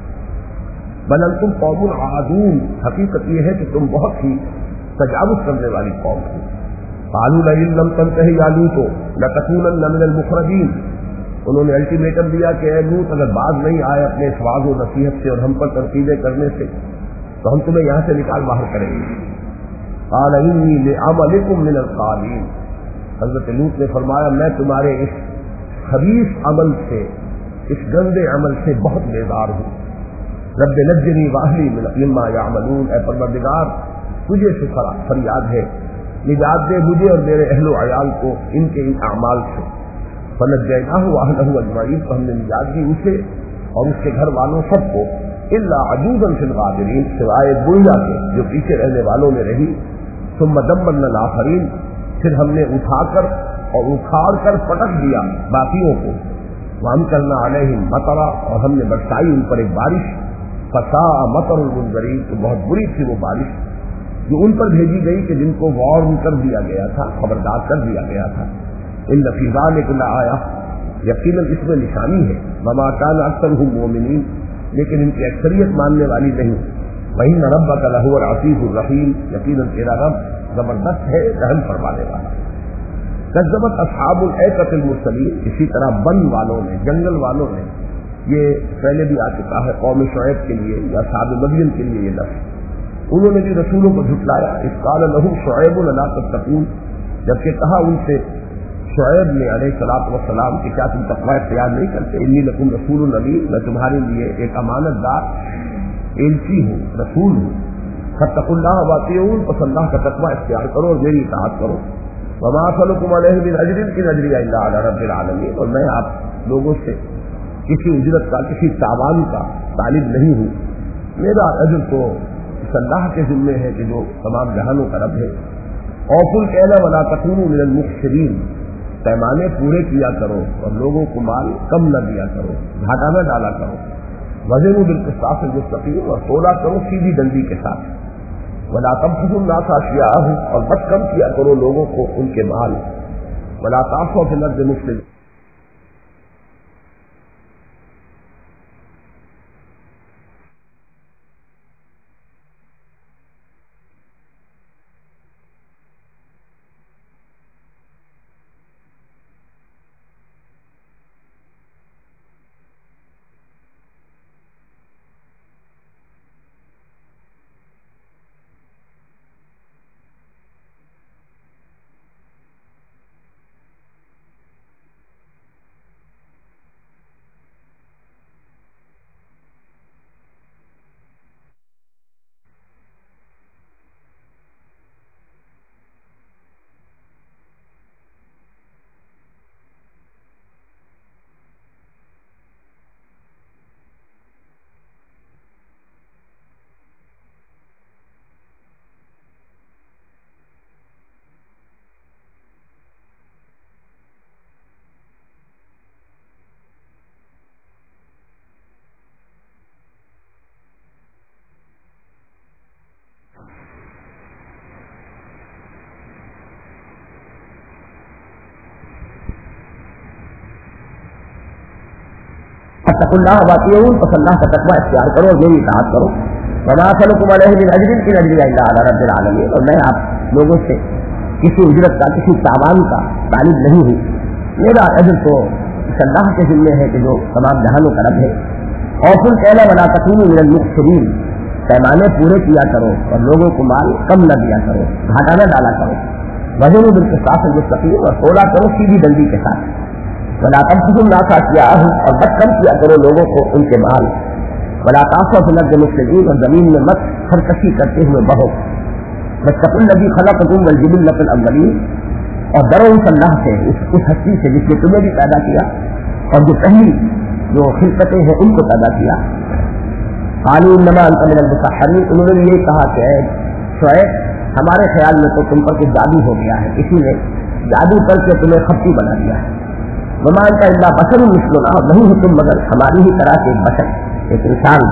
بل انتم قوم عادون، حقیقت یہ ہے کہ تم بہت ہی تجاوز کرنے والی قوم ہو. قالوا لئن لم تنتهي يا لوط لتكونن من المخرجين، انہوں نے الٹیمیٹم دیا کہ اے لوط اگر باز نہیں آئے اپنے اس وعظ و نصیحت سے اور ہم پر تنقیدیں کرنے سے تو ہم تمہیں یہاں سے نکال باہر کریں گے. قال انی لعملکم من القالین، حضرت لوط نے فرمایا میں تمہارے اس خبیث عمل سے، اس گندے عمل سے بہت بیزار ہوں. رب نجنی واہلی مما یعملون، اے پروردگار تجھے سے فریاد ہے، نجات دے مجھے اور میرے اہل و عیال کو ان کے ان اعمال سے. فنجیناہ واہلہ اجمعین، تو ہم نے نجات دی اسے اور اس کے گھر والوں سب کو. الا عجوزا فی الغابرین، سوائے بوڑھا کے جو پیچھے رہنے والوں میں رہی. ثم دمرنا الاخرین، پھر ہم نے اٹھا کر اور اکھاڑ کر پٹک دیا باقیوں کو. وامطرنا علیہم مطرا، اور ہم نے برسائی ان پر ایک بارش. فساء مطر المنذرین، تو بہت بری تھی وہ بارش جو ان پر بھیجی گئی کہ جن کو وارن کر دیا گیا تھا، خبردار کر دیا گیا تھا. ان فی ذلک لآیہ، یقیناً اس میں نشانی ہے. وما کان اکثرهم مؤمنین، لیکن ان کی اکثریت ماننے والی نہیں. وان ربک لہو العزیز الرحیم، یقیناً تیرا رب زبردست ہے، رحم فرمانے والا. کذبت اصحاب الایکۃ المرسلین، اسی طرح بن والوں نے، جنگل والوں نے، یہ پہلے بھی آ چکا ہے قوم شعیب کے لیے یا اصحاب مدین کے لیے یہ لفظ، انہوں نے بھی رسولوں کو جھٹلایا. اذ قال لهم شعیب الا تتقون، جبکہ کہا ان سے شعیب نے علیہ الصلوۃ والسلام کہ کیا تم تقوی اختیار نہیں کرتے. انی لکم رسول امین، میں تمہارے لیے ایک امانت دار ایلچی ہوں، رسول ہوں. فاتقوا اللہ واطیعون، پس اللہ کا تقوی اختیار کرو اور میری اطاعت کرو. وما اسألکم علیہ من اجر ان اجری الا علی رب العالمین، اور میں آپ لوگوں سے کسی اجرت کا، کسی تاوان کا طالب نہیں ہوں. میرا اجر تو اس اللہ کے ذمے ہے کہ جو تمام جہانوں کا رب ہے. اوفوا الکیل ولا تکونوا من المخسرین، پیمانے پورے کیا کرو اور لوگوں کو مال کم نہ دیا کرو، گھاٹا نہ ڈالا کرو۔ وزنوا بالقسطاس المستقیم، اور تولا کرو سیدھی ڈنڈی کے ساتھ۔ ولا تبخسوا الناس اشیاءهم، اور بس کم کیا کرو لوگوں کو ان کے مال۔ ولا تعثوا فی الارض مفسدین، اتقوا اللہ واطیعون، پس اللہ کا تقوی اختیار کرو اور میری اطاعت کرو۔ وما اسألکم علیہ من اجر ان اجری الا علی رب العالمین، اور میں آپ لوگوں سے کسی اجرت کا، کسی تاوان کا طالب نہیں ہوں، میرا اجر تو اس اللہ کے ذمے ہے کہ جو تمام جہانوں کا رب ہے۔ اوفوا الکیل ولا تکونوا من المخسرین، پیمانے پورے کیا کرو اور لوگوں کو مال کم نہ دیا کرو، گھاٹا نہ ڈالا کرو۔ وزنوا بالقسطاس المستقیم، اور تولا کرو سیدھی ڈنڈی کے ساتھ۔ ولا تبخسوا الناس اشیاءهم، اور بس کم کیا کرو لوگوں کو ان کے مال۔ ولا تعثوا فی الارض مفسدین، اور زمین میں مت سرکشی کرتے ہوئے بہو۔ واتقوا الذی خلقکم والجبلۃ الاولین، اور ڈرو اس اللہ سے، اس ہستی سے جس نے تمہیں بھی پیدا کیا اور جو پہلی جو خلقتیں ہیں ان کو پیدا کیا۔ قالوا انما انت من المسحرین، انہوں نے یہ کہا کہ اے شعیب ہمارے خیال میں تو تم پر کچھ جادو ہو گیا ہے، کسی نے جادو کر کے تمہیں خپتی بنا دیا ہے۔ وما انت الا بشر مثلنا، اور نہیں ہو تم مگر ہماری ہی طرح کے ایک بشر، ایک انسان۔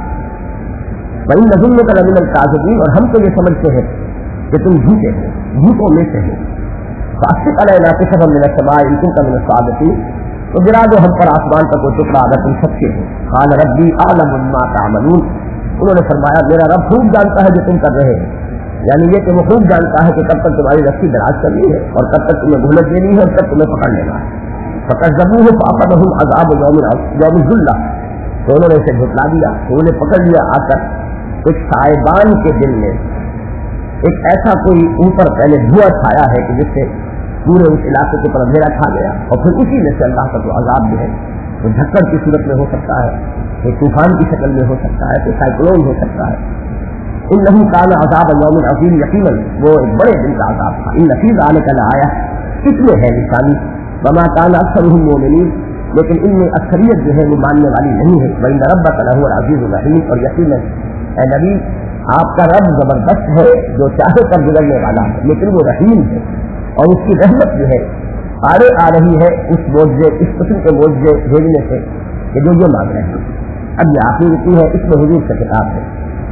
وإن نظنک لمن الکاذبین، اور ہم تو یہ سمجھتے ہیں کہ تم جھوٹے ہو، جھوٹوں میں سے ہو۔ فاسقط علینا کسفا من السماء ان کنت من الصادقین، تو گرا دو ہم پر آسمان کا کوئی ٹکڑا اگر تم سچے ہو۔ قال ربی اعلم بما تعملون، انہوں نے فرمایا میرا رب خوب جانتا ہے جو تم کر رہے ہیں، یعنی یہ کہ وہ خوب جانتا ہے کہ کب تک تمہاری رسی دراز کرنی ہے اور کب تک تمہیں مہلت دینی ہے اور کب تمہیں پکڑ لینا ہے۔ فکذبوہ فأخذہم عذاب یوم الذلہ، تو انہوں نے اسے جھٹلا دیا، تو انہیں پکڑ لیا آ کر ایک سائبان کے دن میں، ایک ایسا کوئی اوپر پہلے دھواں چھایا ہے کہ جس سے پورے اس علاقے کے اوپر اندھیرا چھا گیا، اور پھر اسی میں سے اللہ کا جو عذاب جو ہے وہ جھکڑ کی صورت میں ہو سکتا ہے، کوئی طوفان کی شکل میں ہو سکتا ہے، کوئی سائیکلون ہو سکتا ہے۔ انہ کان عذاب یوم عظیم، یقیناً وہ ایک بڑے دن کا عذاب تھا۔ ان فی ذلک لآیہ، اس میں ہے نشانی۔ وما کان اکثرهم مؤمنین، لیکن ان میں اکثریت جو ہے وہ ماننے والی نہیں ہے۔ وإن ربک لہو العزیز الرحیم، اور یقیناً اے نبی آپ کا رب زبردست ہے جو چاہے کر گزرنے والا ہے، لیکن وہ رحیم ہے، اور اس کی رحمت جو ہے آڑے آ رہی ہے اس معجزے، اس قسم کے معجزے بھیجنے سے کہ جو مانگ رہے ہیں۔ اب یہ آخری رکوع ہے، اس میں حضور سے خطاب ہے۔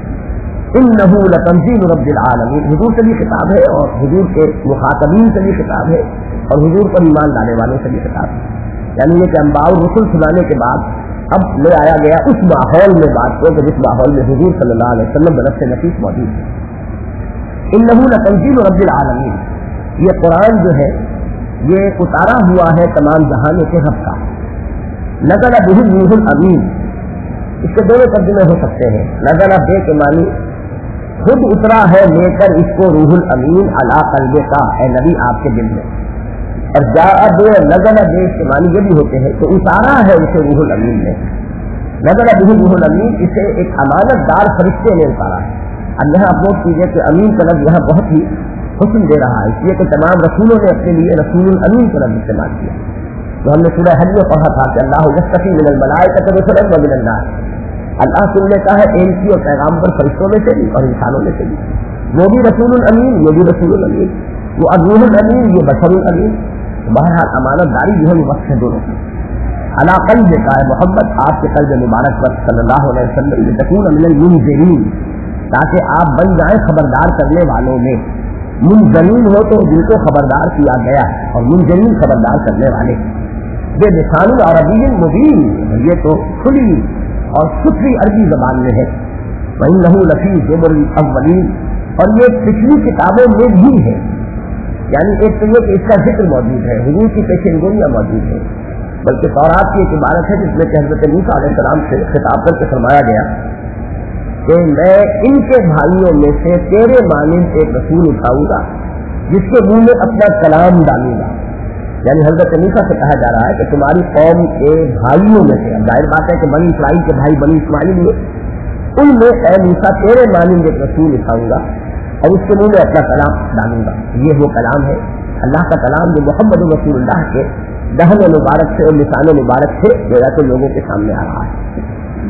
انہ لتنزیل رب العالمین، حضور سے بھی خطاب ہے اور حضور کے مخاطبین سے بھی خطاب ہے اور حضور پر ایمان لانے والوں سے بھی خطاب ہے، یعنی یہ کہ انباء الرسل سنانے کے بعد اب لے آیا گیا اس ماحول میں بات کو کہ جس ماحول میں حضور صلی اللہ علیہ وسلم برف سے نفیس موجود ہے۔ انہ لتنزیل رب العالمین، یہ قرآن جو ہے یہ اتارا ہوا ہے تمام جہانوں کے رب کا۔ نزل بہ الروح الامین، اس کے دونوں ترجمے ہو سکتے ہیں۔ نزل بے کے معنی خود اترا ہے لے کر اس کو روح الامین علی قلبے کا، اے نبی آپ کے دل میں، اور جاء بے نزل بے کے معنی یہ بھی ہوتے ہیں کہ اتارا ہے اسے روح الامین نے۔ نزل بہ روح الامین، اسے ایک امانت دار فرشتے نے اتارا ہے۔ اب یہاں آپ نوٹ کیجیے کہ امین کا لفظ یہاں بہت ہی حسن دے رہا ہے، اس لیے کہ تمام رسولوں نے اپنے لیے رسول الامین کا لفظ استعمال کیا۔ تو ہم نے سورہ حج میں پڑھا تھا کہ اللہ یستفی من الملائکۃ رسلا ومن الناس، اللہ سن لیتا ہے ایلچی اور پیغام پر فرشتوں میں سے بھی اور انسانوں میں سے بھی۔ وہ بھی رسول الامین، یہ بھی رسول الامین، وہ الروح الامین، یہ بشر الامین. بہرحال امانت داری جو ہے وہ وقت ہے دونوں کی. علی قلب کا ہے محمد، آپ کے قلب مبارک پر صلی اللہ علیہ وسلم، لتکون من المنذرین، تاکہ آپ بن جائیں خبردار کرنے والوں میں. منذرین ہو تو جن کو خبردار کیا گیا، اور منذرین خبردار کرنے والے. بے لسان عربی مبین، یہ تو کھلی اور ستھری عربی زبان میں ہے. وَإِنَّهُ لَفِي زُبُرِ الْأَوَّلِينَ، اور یہ پچھلی کتابوں میں بھی ہے. یعنی ایک تو یہ کہ اس کا ذکر موجود ہے، حضور کی پیشین گوئیاں موجود ہے، بلکہ تورات کی ایک عبارت ہے جس میں کہ حضرت موسیٰ علیہ السلام سے خطاب کر کے فرمایا گیا کہ میں ان کے بھائیوں میں سے تیرے مانند ایک رسول اٹھاؤں گا جس کے منہ میں اپنا کلام ڈالوں گا. یعنی حضرت موسیٰ سے کہا جا رہا ہے کہ تمہاری قوم کے بھائیوں میں سے، ظاہر بات ہے کہ بنی اسرائیل کے بھائی بنی اسماعیل ہوئے، ان میں اے موسیٰ تیرے مانند ایک رسول اٹھاؤں گا اور اس کے منہ میں اپنا کلام ڈالوں گا. یہ وہ کلام ہے اللہ کا کلام جو محمد رسول اللہ کے دہن مبارک سے اور لسان مبارک سے جیسا کہ لوگوں کے سامنے آ رہا ہے.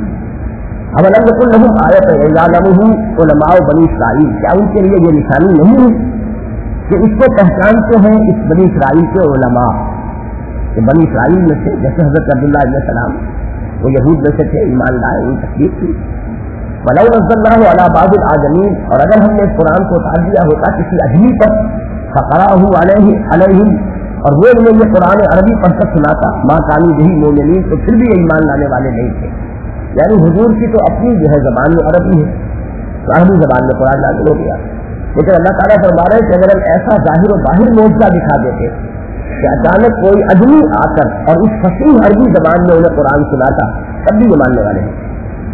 اب الگ لهم آیت یعلمہ علماء بنی اسرائیل، کیا ان کے لیے یہ نشانی نہیں ہے کہ اس کو پہچانتے ہیں اس بنی اسرائیل کے علماء، کہ بنی اسرائیل میں سے جیسے حضرت عبداللہ ابن سلام وہ یہود میں سے تھے، ایمان لائے، ان تکلیف کی. وَلَوْ نَزَّلْنَاهُ عَلَى بَعْضِ الْأَعْجَمِينَ، اور اگر ہم نے اس قرآن کو اتار دیا ہوتا کسی اجمی پر، فَقَرَأَهُ عَلَيْهِمْ، اور وہ انہیں یہ قرآن عربی پڑھ کر سناتا، مَا كَانُوا بِهِ مُؤْمِنِينَ، تو پھر بھی یہ ایمان لانے والے نہیں تھے. یعنی حضور کی تو اپنی جو ہے زبان میں عربی ہے، تو عربی زبان میں قرآن نازل ہو گیا. لیکن اللہ تعالیٰ فرما رہے ہیں کہ اگر ہم ایسا ظاہر و باہر معجزہ دکھا دیتے کہ اچانک کوئی آدمی آ کر اور اس فصیح عربی زبان میں انہیں قرآن سناتا، تب بھی یہ ماننے والے ہیں.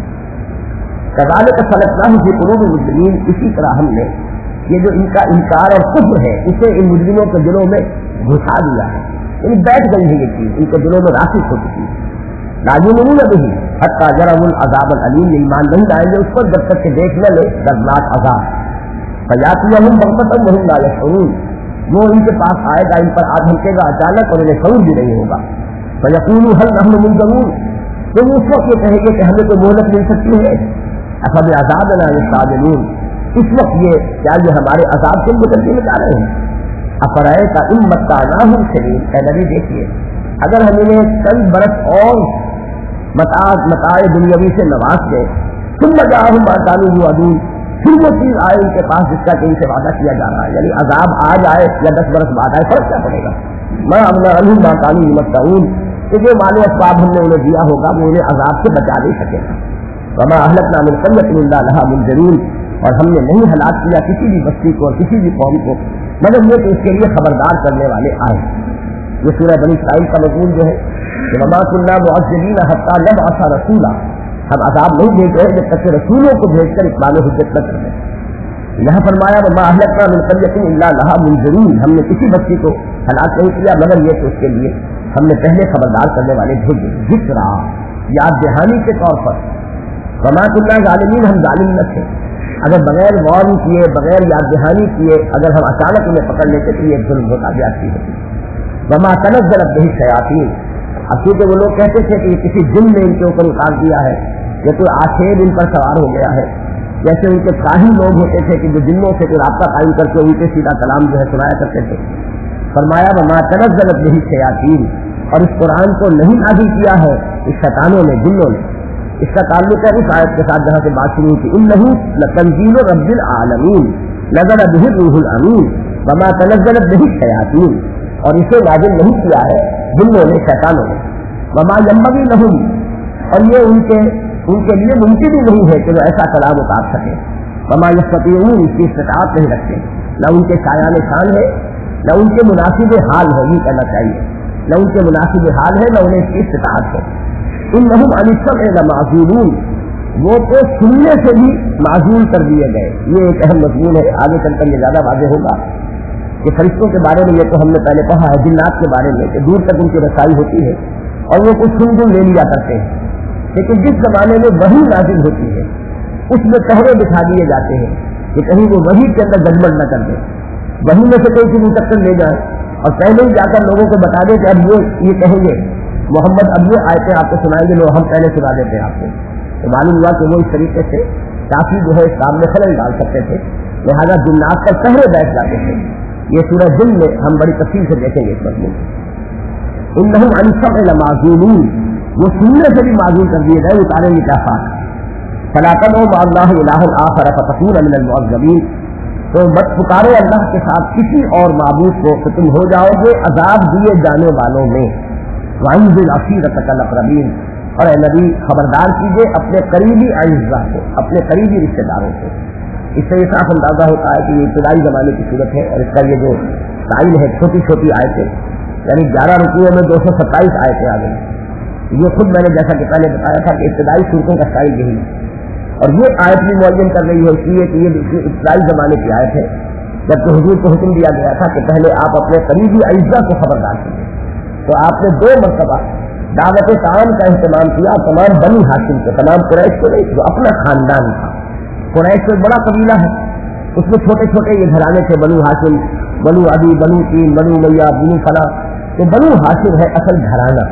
کذالک صلونا فی قلوب المجرمین، اسی طرح ہم نے یہ جو ان کا انکار اور کفر ہے اسے ان مجرموں کے دلوں میں گھسا دیا ہے. یعنی بیٹھ گئی ہے یہ چیز، ان کے دلوں میں راسخ ہو چکی ہے. لا یؤمنون بہ حتی یروا العذاب العلیم، ایمان نہیں لائیں گے اس پر جب تک کہ دیکھ نہ لے دردناک عذاب. فیاتیہم بغتۃ وہم لا یشعرون، وہ ان کے پاس آئے گا، ان پر آ دھمکے گا اچانک اور انہیں شعور بھی نہیں ہوگا. فیقولوا هل نحن منظرون، تو اس وقت یہ کہیں گے کہ ہمیں کوئی مہلت مل سکتی ہے. افبعذابنا یستعجلون، اس وقت یہ کیا یہ ہمارے عذاب سے متوجہ میں جا رہے ہیں. افرأیت ان متعناہم سنین، اے نبی دیکھیے اگر ہم انہیں چند برس اور متاع دنیاوی سے نواز دیں، ثم جاءہم ما کانوا یوعدون، پھر وہ چیز آئے ان کے پاس جس کا کہ ان سے وعدہ کیا جا رہا ہے، یعنی عذاب آج آئے یا 10 برس بعد آئے، فرق کیا پڑے گا. ما اغنی عنہم ما کانوا یمتعون، کہ جو مال و اسباب ہم نے انہیں دیا ہوگا وہ انہیں عذاب سے بچا نہیں سکے گا. وما اہلکنا من قریۃ الا لہا منذرون، اور ہم نے نہیں ہلاک کیا کسی بھی بستی کو اور کسی بھی قوم کو مگر یہ کہ اس کے لیے خبردار کرنے والے آئے. یہ سورہ بنی اسرائیل کا مضمون جو ہے کہ وما كنا معذبین حتی نبعث رسولا، ہم عذاب نہیں بھیج رہے جب تک کہ رسولوں کو بھیج کر اقبال و حجت نہ کر دیں. یہاں فرمایا وما اہلکنا من قریۃ الا لہا منذرون، ہم نے کسی بستی کو ہلاک نہیں کیا مگر یہ کہ اس کے لیے ہم نے پہلے خبردار کرنے والے بھیجے. ذکر یاد دہانی کے طور پر. وما كنا ظالمین، ہم ظالم نہ تھے. اگر بغیر غور کیے بغیر یاد دہانی کیے اگر ہم اچانک انہیں پکڑ لیتے تو یہ ظلم ہوتا جاتی ہوتی. وما تنزلت به الشیاطین، اب چونکہ وہ لوگ کہتے تھے کہ کسی جن نے ان کے اوپر اتار دیا ہے یا کوئی آشیب ان پر سوار ہو گیا ہے، جیسے ان کے کاہن لوگ ہوتے تھے کہ جو جنوں سے کوئی رابطہ قائم کر کے ان کے سیدھا کلام جو ہے سنایا کرتے تھے. فرمایا وما تنزلت به الشیاطین، اور اس قرآن کو نہیں نازل کیا ہے اس شیطانوں نے، جنوں نے. اس کا تعلق ہے اس آیت کے ساتھ جہاں سے بات شروع کی، انہ لتنزیل رب العالمین نزل به الروح الامین وما تنزلت به الشیاطین، اور اسے نازل نہیں کیا ہے جنوں نے، شیطانوں نے. وما ينبغي لهم، اور یہ ان کے لیے ممکن ہی نہیں ہے کہ وہ ایسا کلام اتار سکے. وما يستطيعون، اس کی استطاعت نہیں رکھتے، نہ ان کے شایان شان ہے نہ ان کے مناسب حال ہے، یہ کہنا چاہیے، نہ ان کے مناسب حال ہے نہ انہیں اس کی استطاعت ہے. انہم عن السمع لمعزولون، وہ تو سننے سے بھی معزول کر دیے گئے. یہ ایک اہم مضمون ہے، آگے چل کر یہ زیادہ واضح ہوگا کہ فرشتوں کے بارے میں یہ تو ہم نے پہلے کہا ہے، جنات کے بارے میں کہ دور تک ان کی رسائی ہوتی ہے اور وہ کچھ سن لے لیا کرتے ہیں. لیکن جس زمانے میں وحی نازل ہوتی ہے اس میں پہرے بٹھا دیے جاتے ہیں کہ کہیں وہ وحی کے اندر گڑبڑ نہ کر دے، وحی میں سے کوئی چیز اتر کر لے جائے اور پہلے ہی جا کر لوگوں کو بتا دے کہ اب یہ کہیں گے محمد اب یہ آیتیں آپ کو سنائیں گے، لوگ ہم پہلے سنا دیتے ہیں آپ کو. تو معلوم ہوا کہ وہ اس طریقے سے काफी जो है इस काम में खलल डाल सकते थे, लिहाजा जिन्नात पर पहरे बैठ जाते थे। ये सूरह जिन में हम बड़ी तफसील से देखेंगे इस मसले में। इन्नहुम अन सम'i लमाज़ूनून, वो सुनने से भी माज़ून कर दिए गए, उतारेंगे क्या साथ। फला तदउ मअल्लाहि इलाहन आखर फतकून मिनल मुअज़्ज़बीन, तो मत पुकारो अल्लाह के साथ किसी और माबूद को तो तुम हो जाओगे अजाब दिए जाने वालों में। वांज़िल अशीरतकल अक़रबीन, और नबी खबरदार कीजिए अपने करीबी अइज़्ज़ा को, अपने करीबी रिश्तेदारों को। इससे ये साफ अंदाजा होता है कि ये इब्तिदाई ज़माने की सूरत है, और इसका ये जो स्टाइल है छोटी छोटी आयतें, यानी 11 रुकूओं में 227 आयतें आ गई। ये खुद मैंने जैसा कि पहले बताया था कि इब्तिदाई सूरतों का स्टाइल यही है, और ये आयत भी मुअज्जम कर रही है इसलिए कि ये इब्तिदाई ज़माने की आयत है, जबकि हुजूर को हुक्म दिया गया था कि पहले आप अपने करीबी अइज़्ज़ा को खबरदार कीजिए। तो आपने 2 मरतबा दावत ताम का इस्तेमाल किया तमाम बनी हाशिम को, तमाम कुरैश को नहीं, जो अपना खानदान था। कुरैश तो बड़ा कबीला है, उसमें छोटे छोटे ये घराने थे, बनु हाशिम, बनु अदी, बनु तीन, बनु मैया, बनु फला। तो बनु हाशिम है असल घराना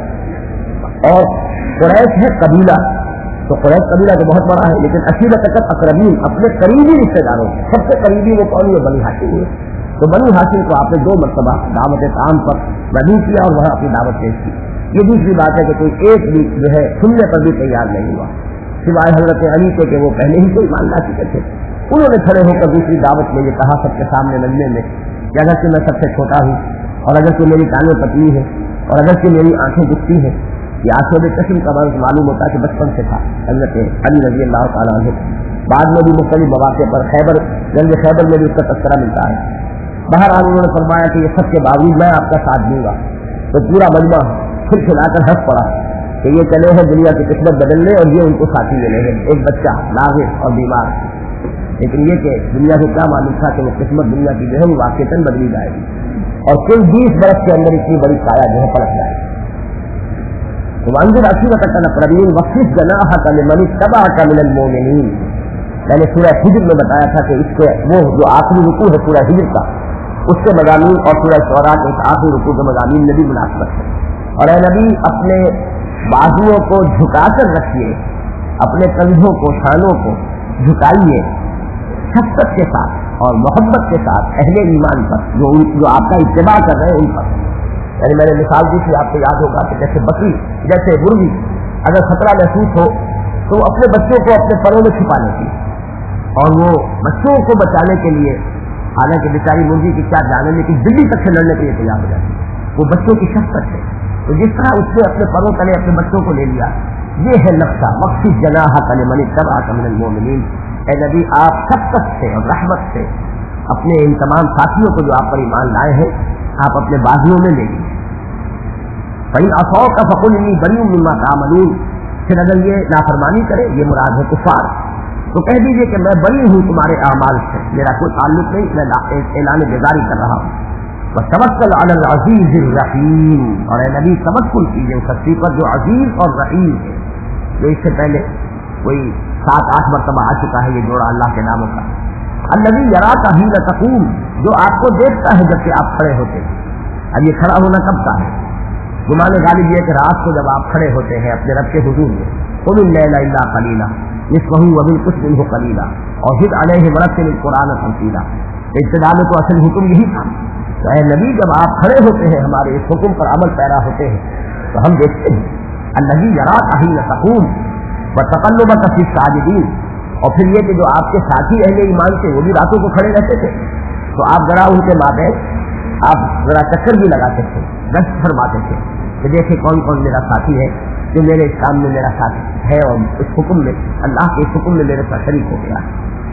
और कुरैश है कबीला। तो कुरैश कबीला तो बहुत बड़ा है, लेकिन अशीरतकल अक़रबीन, अपने करीबी रिश्तेदारों सबसे करीबी वो कौन है? बनी हाशिम है। तो बनी हाशिम को आपने 2 मरतबा दावत ताम पर मदऊ किया और वहाँ अपनी दावत पेश की। ये दूसरी बात है कि कोई एक भी जो है सुनने पर भी तैयार नहीं हुआ, सिवाय हज़रत अली के कि वो पहले ही कोई मान ला चुके थे। उन्होंने खड़े होकर दूसरी दावत में ये कहा सबके सामने मजमे में कि अगर कि मैं सबसे छोटा हूँ, और अगर कि मेरी टांगें पतली है, और अगर कि मेरी आंखें दुखती हैं, ये आंखों में कस्म का मर्ज मालूम होता है कि बचपन से था हज़रत अली रज़ी अल्लाह तआला अन्हु। बाद में भी मुख्तलिफ मौक़े पर जंग खैबर में भी उसका तज़किरा मिलता है। बहरहाल उन्होंने फरमाया कि ये सबके बावजूद मैं आपका साथ दूंगा। तो पूरा मजमा खिलखिलाकर हंस पड़ा कि ये चले हैं दुनिया की किस्मत बदलने और ये उनको साथी मिले हैं, एक बच्चा नाज़िर और बीमार। लेकिन ये कि दुनिया को क्या मालूम था कि वो किस्मत दुनिया की जो है वो वाक़ईतन बदली जाएगी और कुल 20 बरस के अंदर इतनी बड़ी काया जो है पलट जाएगी। वांज़िल अशीरतकल अक़रबीन वख़्फ़िज़ जनाहक लिमन इत्तबअक मिनल मुमिनीन। मैंने सूरह हिज्र में बताया था कि इसके वो जो आखिरी रुकू है सूरह हिज्र का, उसके मज़ामीन और सूरह शुअरा के आखिरी रुकू के मज़ामीन में भी मुनासिबत है। और ए नबी अपने बाजुओं को झुकाकर रखिए, अपने कंधों को, शानों को झुकाइए शफ़क़त के साथ और मोहब्बत के साथ अहले ईमान पर जो आपका इत्तिबा कर रहे हैं उन पर। यानी मैंने मिसाल दी थी, आपको याद होगा कि जैसे बकरी, जैसे मुर्गी अगर खतरा महसूस हो तो अपने बच्चों को अपने परों में छुपा लेती है और वो बच्चों को बचाने के लिए, हालांकि बेचारी मुर्गी की क्या जाने, लेकिन बिल्ली तक से लड़ने के लिए तैयार हो जाती है। वो बच्चों की शफ़क़त है। तो जिस तरह उसने अपने परों तले अपने बच्चों को ले लिया, ये है नक्शा वख़्फ़िज़ जनाहक लिमन इत्तबअक मिनल मुमिनीन। ए नबी आप शफ़क़त से और रहमत से अपने इन तमाम साथियों को जो आप पर ईमान लाए हैं आप अपने बाजुओं में ले लीजिए। फ़इन असौका फ़क़ुल इन्नी बरीउम मिम्मा तामलून, फिर अगर ये नाफरमानी करे, ये मुराद है कुफ़ार, तो कह दीजिए कि मैं बरी हूँ तुम्हारे अमाल से, मेरा कोई ताल्लुक नहीं, मैं ऐलान बेजारी कर रहा हूँ। वतवक्कल अलल अज़ीज़िर रहीम, और ए नबी तवक्कुल कीजिए उस शख्स पर जो अजीज और रहीम है। जो इससे पहले कोई 7-8 मरतबा आ चुका है ये जोड़ा अल्लाह के नामों का। अल्लज़ी यराका हीन तक़ूम, जो आपको देखता है जबकि आप खड़े होते हैं। अब ये खड़ा होना कब का है? गुमाने गालिब ये कि रात को जब आप खड़े होते हैं अपने रब के हुजूर में, क़ुमिल लैला इल्ला क़लीला निस्फ़हु व बिलकुस मिन्हु क़लीला और ज़िद अलैहि वरत्तिल क़ुरआन तर्तीला। इब्तिदा में तो असल हुक्म यही था। तो ऐ नबी जब आप खड़े होते हैं हमारे इस हुक्म पर अमल पैरा होते हैं तो हम देखते हैं अल्लज़ी यराका हीन तक़ूम व तक़ल्लुबका फ़ी साजिदीन। और फिर ये कि जो आपके साथी अहले ईमान थे वो भी रातों को खड़े रहते थे, तो आप जरा उनके माबैन आप जरा चक्कर भी लगाते थे, गश्त फरमाते थे कि देखे कौन कौन मेरा साथी है जो मेरे इस काम में मेरा साथी है और इस हुक्म में, अल्लाह के इस हुक्म में मेरे साथ शरीक हो गया।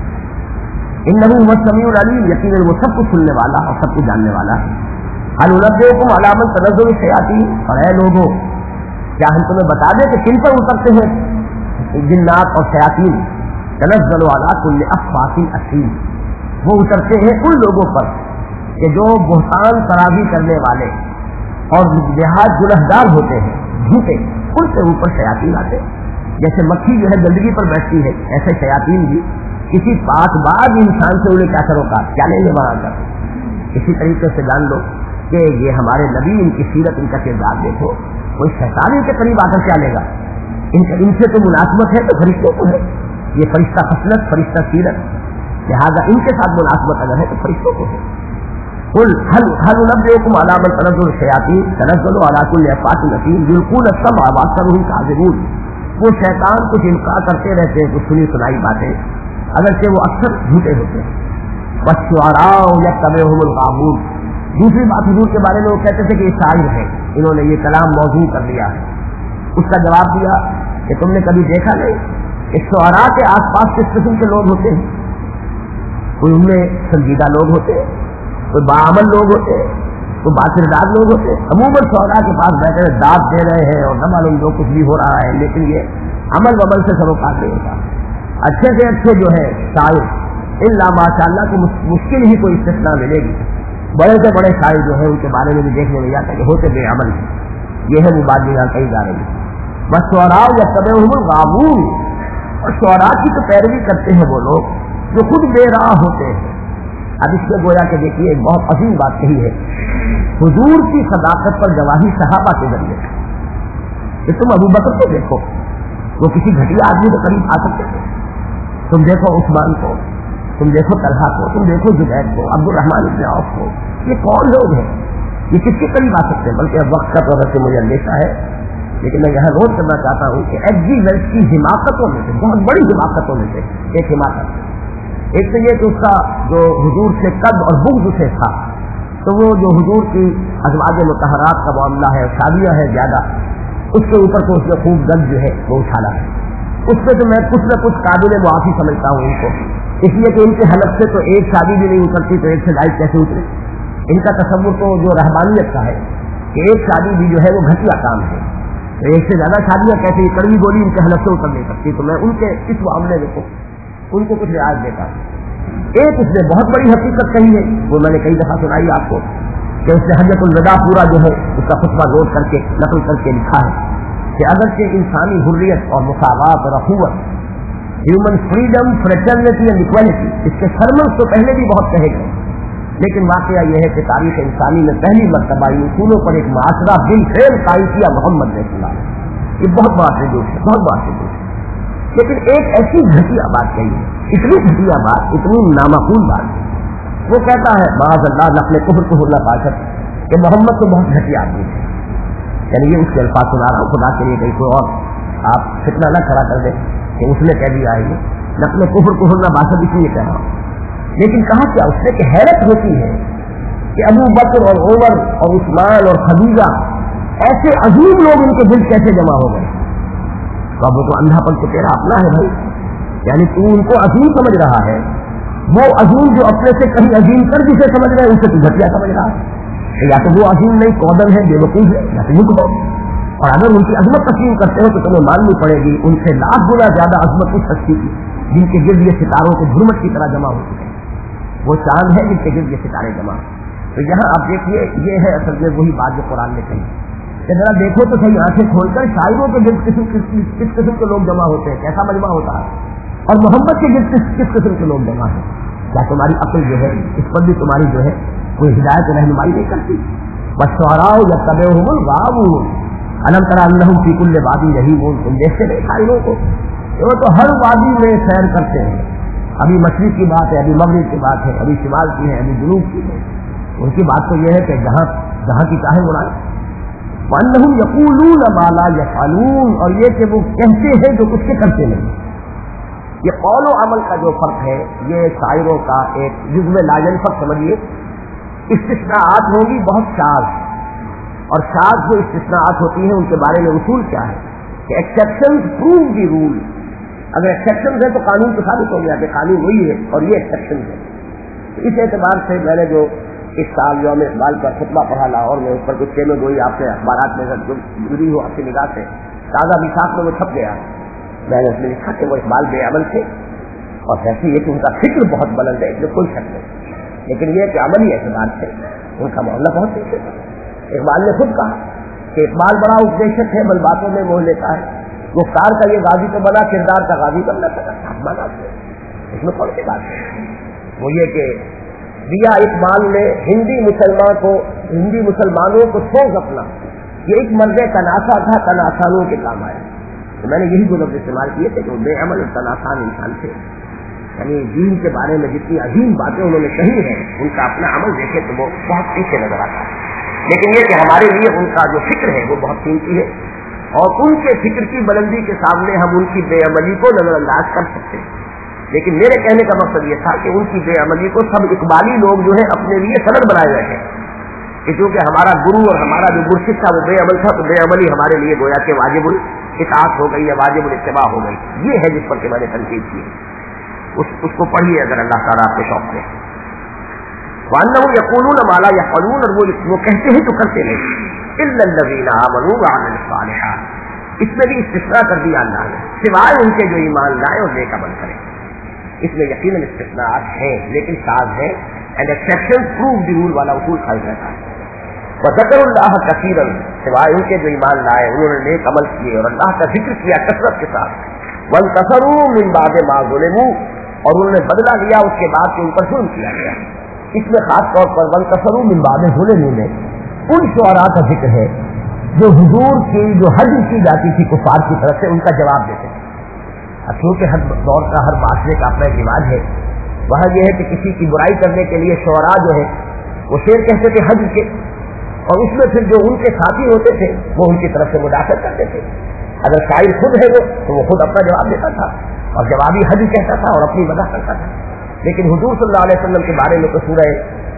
इन्नहु हुवस समीउल अलीम, यकीनन वो सब कुछ सुनने वाला और सब कुछ जानने वाला है। हल उनब्बिउकुम अला मन तनज़्ज़लु शयातीन, और ऐ लोगों क्या हम तुम्हें बता दें कि किन पर उतरते हैं जिन्नात और शयातीन? तनज़्ज़लु अला कुल्लि अफ़्फ़ाकिन असीम, वो उतरते हैं उन लोगों पर कि जो बुहतान तराज़ी करने वाले और बेहद गुनहगार होते हैं, झूठे, उनके ऊपर शयातीन आते हैं। जैसे मक्खी जो है गंदगी पर बैठती है, ऐसे शयातीन भी किसी पाकबाज इंसान से उन्हें क्या करोगा, क्या लेंगे वहां कर। इसी तरीके से जान लो कि ये हमारे नबी, इनकी सीरत, इनका किरदार देखो, कोई शैतान इनके करीब आकर क्या लेगा? इनसे तो मुनासिबत है तो फरिश्तों को है। یہ فرشتہ خصلت، فرشتہ سیرت، لہذا ان کے ساتھ مناسبت اگر ہے تو فرشتوں کو ہے. قل هل ننبئكم على من تنزل الشياطين تنزل على كل افاك نثيم يلقون السمع واكثرهم كاذبون. وہ شیطان کچھ انکار کرتے رہتے ہیں کچھ سنی سنائی باتیں، اگرچہ وہ اکثر جھوٹے ہوتے ہیں. والشعراء يتبعهم الغاوون. دوسری بات حضور کے بارے میں وہ کہتے تھے کہ یہ شاعر ہیں، انہوں نے یہ کلام موضوع کر لیا ہے. اس کا جواب دیا کہ تم نے کبھی دیکھا نہیں کہ شعراء کے آس پاس کس قسم کے لوگ ہوتے ہیں؟ کوئی ان میں سنجیدہ لوگ ہوتے ہیں، کوئی باعمل لوگ ہوتے ہیں، کوئی باکردار لوگ ہوتے ہیں. عموماً شعراء کے پاس بیٹھے ہوئے داد دے رہے ہیں اور نہ معلوم جو کچھ بھی ہو رہا ہے، لیکن یہ عمل ومل سے سروکار نہیں ہوتا. اچھے سے اچھے جو ہے شاعر الا ماشاء اللہ کو مشکل ہی کوئی استثناء ملے گی. بڑے سے بڑے شاعر جو ہے ان کے بارے میں بھی دیکھنے میں جاتا ہے کہ ہوتے بے عمل ہیں. یہ ہے وہ بات جو یہاں کہی جا رہی ہے. بس شعراء یتبعهم الغاوون، اور شعراء کی تو پیروی کرتے ہیں وہ لوگ جو خود بے راہ ہوتے ہیں. اب اس میں گویا کہ دیکھیے ایک بہت عظیم بات کہی ہے حضور کی صداقت پر گواہی صحابہ کے ذریعے. کہ تم ابو بکر کو دیکھو، وہ کسی گھٹیا آدمی کے قریب آ سکتے تھے. تم دیکھو عثمان کو، تم دیکھو طلحہ کو، تم دیکھو زبیر کو، عبد الرحمن بن عوف کو. یہ کون لوگ ہیں؟ یہ کس کے قریب آ سکتے ہیں؟ بلکہ اب وقت کا وجہ سے مجھے اندیشہ ہے، لیکن میں یہاں نوٹ کرنا چاہتا ہوں کہ ایگزیلنس کی حماقتوں میں سے، بہت بڑی حماقتوں میں سے ایک حماقت، ایک تو یہ کہ اس کا جو حضور سے قد اور بغض سے تھا، تو وہ جو حضور کی ازواج مطہرات کا معاملہ ہے، شادیاں ہیں زیادہ، اس کے اوپر تو اس نے خوب گند جو ہے وہ اچھالا ہے. اس پہ تو میں کچھ نہ کچھ قابل معافی سمجھتا ہوں ان کو، اس لیے کہ ان کے حلق سے تو ایک شادی بھی نہیں اترتی تو ایک سے لائٹ کیسے اترے. ان کا تصور تو جو رہبانیت کا ہے کہ ایک شادی بھی جو ہے وہ گھٹیا کام ہے، تو ایک سے زیادہ شادیاں کیسے، کڑوی گولی ان کے حلق سے اتر نہیں سکتی. تو میں ان کے اس معاملے میں ان کو کچھ رعایت دیتا ہوں. ایک اس نے بہت بڑی حقیقت کہی ہے، وہ میں نے کئی دفعہ سنائی آپ کو، کہ اس نے حجۃ الوداع پورا جو ہے اس کا خطبہ نوٹ کر کے نقل کر کے لکھا ہے کہ اگرچہ انسانی حریت اور مساوات اور اخوت، human freedom, fraternity and equality, اس کے سرمنس تو پہلے بھی بہت کہے گئے، لیکن واقعہ یہ ہے کہ تاریخ انسانی میں پہلی مرتبہ ان اصولوں پر ایک معاشرہ بالفعل قائم کیا محمد نے صلی اللہ علیہ وسلم. یہ بہت بڑا ٹریبیوٹ ہے، بہت بڑا ٹریبیوٹ ہے. لیکن ایک ایسی گھٹیا بات کہی ہے، اتنی گھٹیا بات، اتنی نامعقول بات، وہ کہتا ہے معاذ اللہ نقل کفر کو ہونا پاشد کہ محمد تو بہت گھٹیا آدمی ہے. یعنی یہ اس کے الفاظ سنا رہا ہوں، خدا کے لیے کہیں کوئی اور آپ فتنہ نہ کھڑا کر دیں کہ اس نے کہہ دیا ہے یہ نقل کفر کو ہونا پاشد، اس لیے کہہ رہا ہوں. لیکن کہا کیا اس نے کہ حیرت ہوتی ہے کہ ابو بکر اور عمر اور عثمان اور خدیجہ ایسے عظیم لوگ ان کے دل کیسے جمع ہو گئے. تو اب وہ تو اندھا پن تو تیرا اپنا ہے بھائی، یعنی تو ان کو عظیم سمجھ رہا ہے، وہ عظیم جو اپنے سے کہیں عظیم کر جسے سمجھ رہے ہیں اسے تو گھٹیا سمجھ رہا ہے. یا تو وہ عظیم نہیں قودل ہے، بے وقوف ہے، یا تو ملک ہو. اور اگر ان کی عظمت تسلیم کرتے ہو تو تمہیں ماننی پڑے گی ان سے لاکھ گنا زیادہ عظمت اس ہستی کی جن کے گرد یہ ستاروں کے جھرمٹ کی طرح جمع ہو چکے ہیں. وہ چاند ہے جن کے گرد یہ ستارے جمع. تو یہاں آپ دیکھیے یہ ہے اصل میں وہی بات جو قرآن نے کہی کہ ذرا دیکھو تو صحیح آنکھیں کھول کر شاعروں کے گرد کس قسم کے لوگ جمع ہوتے ہیں، کیسا مجمع ہوتا ہے، اور محمد کے گرد کس قسم کے لوگ جمع ہیں. کیا تمہاری عقل جو ہے اس پر بھی تمہاری جو ہے کوئی ہدایت رہنمائی نہیں کرتی؟ والشعراء یتبعهم الغاوون الم تر انہم فی کل وادی یہیمون. تم دیکھتے نہیں شاعروں کو، وہ تو ہر وادی میں سیر کرتے ہیں. ابھی مشرق کی بات ہے، ابھی مغرب کی بات ہے، ابھی شمال کی ہے، ابھی جنوب کی ہے. ان کی بات تو یہ ہے کہ جہاں کی چاہے مراد. وانہم یقولون ما لا یفعلون، اور یہ کہ وہ کہتے ہیں جو کچھ کے کرتے نہیں. یہ قول و عمل کا جو فرق ہے یہ شاعروں کا ایک جزو لا ینفک سمجھیے. استثناءات ہوں گی بہت شاذ، اور شاذ جو استثناءات ہوتی ہیں ان کے بارے میں اصول کیا ہے کہ ایکسیپشنز پروو دی رول. اگر ایکسیپشن ہے تو قانون تو ثابت ہو گیا کہ قانون وہی ہے اور یہ ایکسیپشن ہے. اس اعتبار سے میں نے جو اس سال یوم اقبال کا خطبہ پڑھا لاہور میں، اس پر کچھ میں گوئی آپ سے اخبارات میں گزری ہو آپ کی نگاہ سے، تازہ وفاق میں وہ چھپ گیا. میں نے اس میں لکھا کہ وہ اقبال بے عمل تھے، اور ویسے یہ کہ ان کا فکر بہت بلند ہے، اس میں کوئی شک نہیں، لیکن یہ کہ عملی اعتبار سے ان کا معاملہ بہت پیچھے تھا. اقبال نے خود کہا کہ اقبال بڑا اپدیشک ہے، بل باتوں میں موہ لیتا ہے. گفتار کا یہ غازی تو بنا، کردار کا غازی بننا چاہتا. اس میں کون سی بات ہے؟ وہ یہ کہ دیا اقبال نے ہندی مسلمانوں کو سوز اپنا، یہ ایک مرد تناسا تھا، تناسانوں کے کام آیا. تو میں نے یہی دو لفظ استعمال کیے تھے کہ وہ بے عمل اور تناسان انسان تھے، یعنی دین کے بارے میں جتنی عظیم باتیں انہوں نے کہی ہیں ان کا اپنا عمل دیکھے تو وہ بہت پیچھے نظر آتا ہے، لیکن یہ کہ ہمارے لیے ان کا جو فکر ہے وہ بہت قیمتی ہے، اور ان کے فکر کی بلندی کے سامنے ہم ان کی بے عملی کو نظر انداز کر سکتے ہیں۔ لیکن میرے کہنے کا مقصد یہ تھا کہ ان کی بے عملی کو سب اقبالی لوگ جو ہے اپنے لیے سند بنائے ہوئے ہیں کہ چونکہ ہمارا گرو اور ہمارا جو مرشد تھا وہ بے عمل تھا، تو بے عملی ہمارے لیے گویا کہ واجب الاطاعت ہو گئی یا واجب الاتباع ہو گئی۔ یہ ہے جس پر کہ میں نے تنقید کی، اس کو پڑھیے اگر اللہ تعالیٰ آپ کے شوق سے۔ وَأَنَّهُمْ يَقُولُونَ مَا لَا يَفْعَلُونَ، اور وہ کہتے ہیں تو کرتے نہیں، إِلَّا الَّذِينَ آمَنُوا وَعَمِلُوا الصَّالِحَاتِ، اس میں بھی استثناء کر دیا اللہ نے، سوائے ان کے جو ایمان لائے اور نیک عمل کریں۔ اس میں یقیناً استثناءات ہیں لیکن ساز ہے، and exception prove the rule والا اصول خالص رہتا ہے۔ وَذَكَرُوا اللَّهَ كَثِيرًا، سوائے ان کے جو ایمان لائے انہوں نے نیک عمل کیے اور اللہ کا ذکر کیا کثرت کے ساتھ۔ وَانْتَصَرُوا مِنْ بَعْدِ مَا ظُلِمُوا، اور انہوں نے بدلہ لیا اس کے بعد کہ ان پر ظلم کیا گیا۔ اس میں خاص طور پر وَانْتَصَرُوا مِنْ بَعْدِ ظُلِمُوا میں ان شعراء کا ذکر ہے جو حضور کی جو حج کی جاتی تھی کفار کی طرف سے، ان کا جواب دیتے تھے۔ کیونکہ ہر دور کا ہر معاشرے کا اپنا ایک رواج ہے، وہاں یہ ہے کہ کسی کی برائی کرنے کے لیے شعراء جو ہے وہ شعر کہتے تھے حج کے، اور اس میں پھر جو ان کے ساتھی ہوتے تھے وہ ان کی طرف سے مدافعت کرتے تھے۔ اگر شاعر خود ہے تو وہ خود اپنا جواب دیتا تھا اور جوابی حج کہتا تھا اور اپنی مداح کرتا تھا۔ لیکن حضور صلی اللہ علیہ وسلم کے بارے میں تو سورہ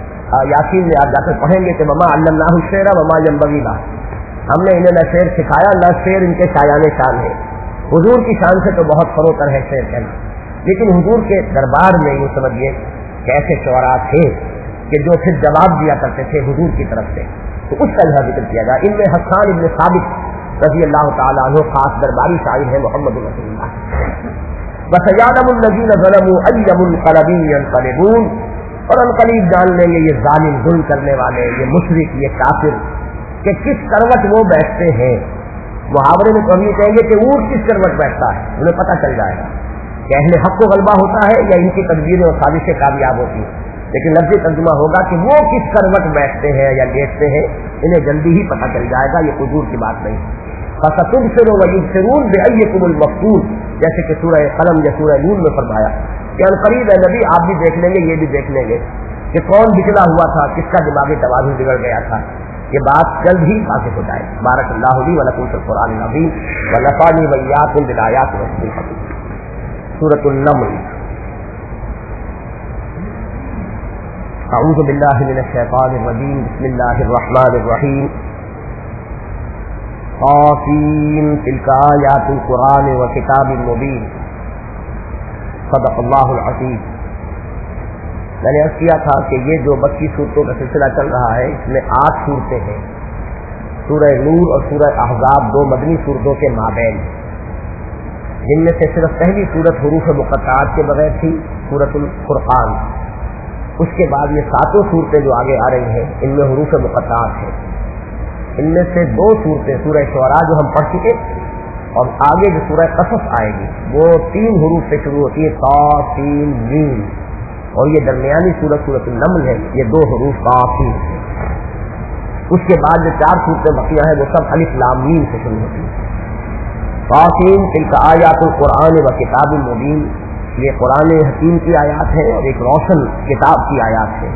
یاسین میں آپ جا کر پڑھیں گے کہ وما علمناہ الشعر وما ينبغي له، ہم نے انہیں نہ شعر سکھایا نہ شعر ان کے شایان شان ہے۔ حضور کی شان سے تو بہت فروتر ہے شعر کہنا، لیکن حضور کے دربار میں یہ سمجھیے کہ ایسے شعراء تھے کہ جو پھر جواب دیا کرتے تھے حضور کی طرف سے، تو اس کا یہاں ذکر کیا گیا۔ ان میں حسان ابن ثابت رضی اللہ تعالیٰ عنہ خاص درباری شاعر ہے محمد رسول اللہ۔ وَسَيَعْلَمُ الَّذِينَ ظَلَمُوا أَيَّ مُنْقَلَبٍ يَنْقَلِبُونَ، اور ان قریب جان لیں گے یہ ظالم ظلم کرنے والے، یہ مشرک، یہ کافر کہ کس کروٹ وہ بیٹھتے ہیں۔ محاورے میں تو ہم یہ کہیں گے کہ اونٹ کس کروٹ بیٹھتا ہے، انہیں پتہ چل جائے گا کہ اہل حق کو غلبہ ہوتا ہے یا ان کی تدبیریں اور سازشیں کامیاب ہوتی ہیں، لیکن لفظی ترجمہ ہوگا کہ وہ کس کروٹ بیٹھتے ہیں یا لیٹتے ہیں، انہیں جلدی ہی پتہ چل جائے گا، یہ حضور کی بات نہیں۔ فَسَتُبْصِرُ وَيُبْصِرُونَ بِأَيِّكُمُ الْمَفْتُونُ، جیسے کہ سورہ قلم یا سورہ نون میں فرمایا کہ عنقریب اے نبی آپ بھی دیکھ لیں گے، یہ بھی دیکھ لیں گے کہ کون بگڑا ہوا تھا، کس کا دماغی توازن بگڑ گیا تھا۔ یہ بات جلد ہی واضح ہو جائے۔ بارک اللہ لی و لکم فی القرآن العظیم و نفعنی وإیاکم بالآیات والذکر الحکیم۔ سورۃ النمل۔ اعوذ باللہ من الشیطان الرجیم، بسم اللہ الرحمن الرحیم۔ طاسین تلک آیات القرآن و کتاب مبین، صدق اللہ العظیم۔ میں نے عرض کیا تھا کہ یہ جو 32 صورتوں کا سلسلہ چل رہا ہے اس میں 8 صورتیں ہیں، سورہ نور اور سورہ احزاب 2 مدنی صورتوں کے مابین، جن میں سے صرف پہلی صورت حروف مقطعات کے بغیر تھی، سورۃ الفرقان۔ اس کے بعد یہ 7 صورتیں جو آگے آ رہی ہیں ان میں حروف مقطعات ہیں۔ ان میں سے 2 صورتیں سورہ شعراء جو ہم پڑھ چکے، اور آگے جو سورہ قصص آئے گی وہ 3 حروف سے شروع ہوتی ہے، طا سین میم، اور یہ درمیانی سورت سورۃ النمل ہے، یہ 2 حروف قافی۔ اس کے بعد جو 4 صورتیں بقیہ ہیں وہ سب الف لام میم سے شروع ہوتی ہیں۔ قاسین تلک آیات القرآن و کتاب مبین، یہ قرآن حکیم کی آیات ہیں اور ایک روشن کتاب کی آیات ہیں۔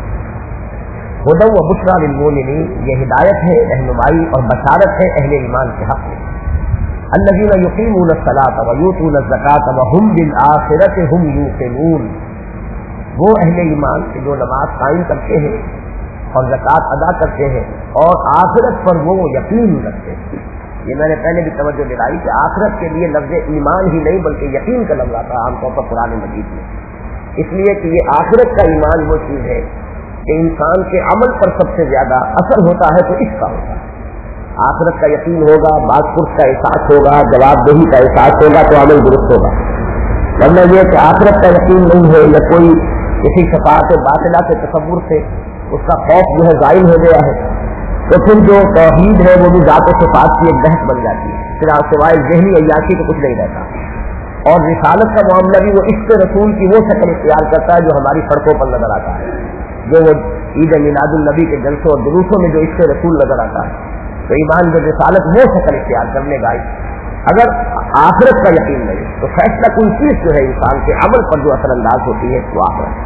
ہدی و بشریٰ للمؤمنین، یہ ہدایت ہے، رہنمائی اور بشارت ہے اہل ایمان کے حق میں۔ الذین یقیمون الصلاۃ و یؤتون الزکاۃ وهم بالآخرۃ هم یوقنون، وہ اہل ایمان کے جو نماز قائم کرتے ہیں اور زکوٰۃ ادا کرتے ہیں اور آخرت پر وہ یقین رکھتے ہیں۔ یہ میں نے پہلے بھی توجہ دلائی کہ آخرت کے لیے لفظ ایمان ہی نہیں بلکہ یقین کا لفظ آتا ہے عام طور پر قرآن مجید میں، اس لیے کہ یہ آخرت کا ایمان وہ چیز ہے کہ انسان کے عمل پر سب سے زیادہ اثر ہوتا ہے تو اس کا ہوتا ہے۔ آخرت کا یقین ہوگا، بعد پرس کا احساس ہوگا، جواب دہی کا احساس ہوگا تو عمل درست ہوگا، ورنہ یہ کہ آخرت کا یقین نہیں ہے یا کوئی کسی شفاعت باطلہ کے تصور سے اس کا خوف جو ہے زائل ہو گیا ہے تو پھر جو توحید ہے وہ بھی ذات و صفات کی ایک بحث بن جاتی ہے، پھر سوائے ذہنی عیاشی تو کچھ نہیں رہتا۔ اور رسالت کا معاملہ بھی وہ عشق رسول کی وہ شکل اختیار کرتا ہے جو ہماری سڑکوں پر نظر آتا ہے، جو وہ عید میلاد النبی کے جلسوں اور جلوسوں میں جو عشق رسول نظر آتا ہے، تو ایمان جو رسالت وہ شکل اختیار کرنے گا۔ اگر आखिरत का यकीन नहीं, तो फैसला कोई चीज जो है इंसान के अमल पर जो असर अंदाज होती है वो आखिरत।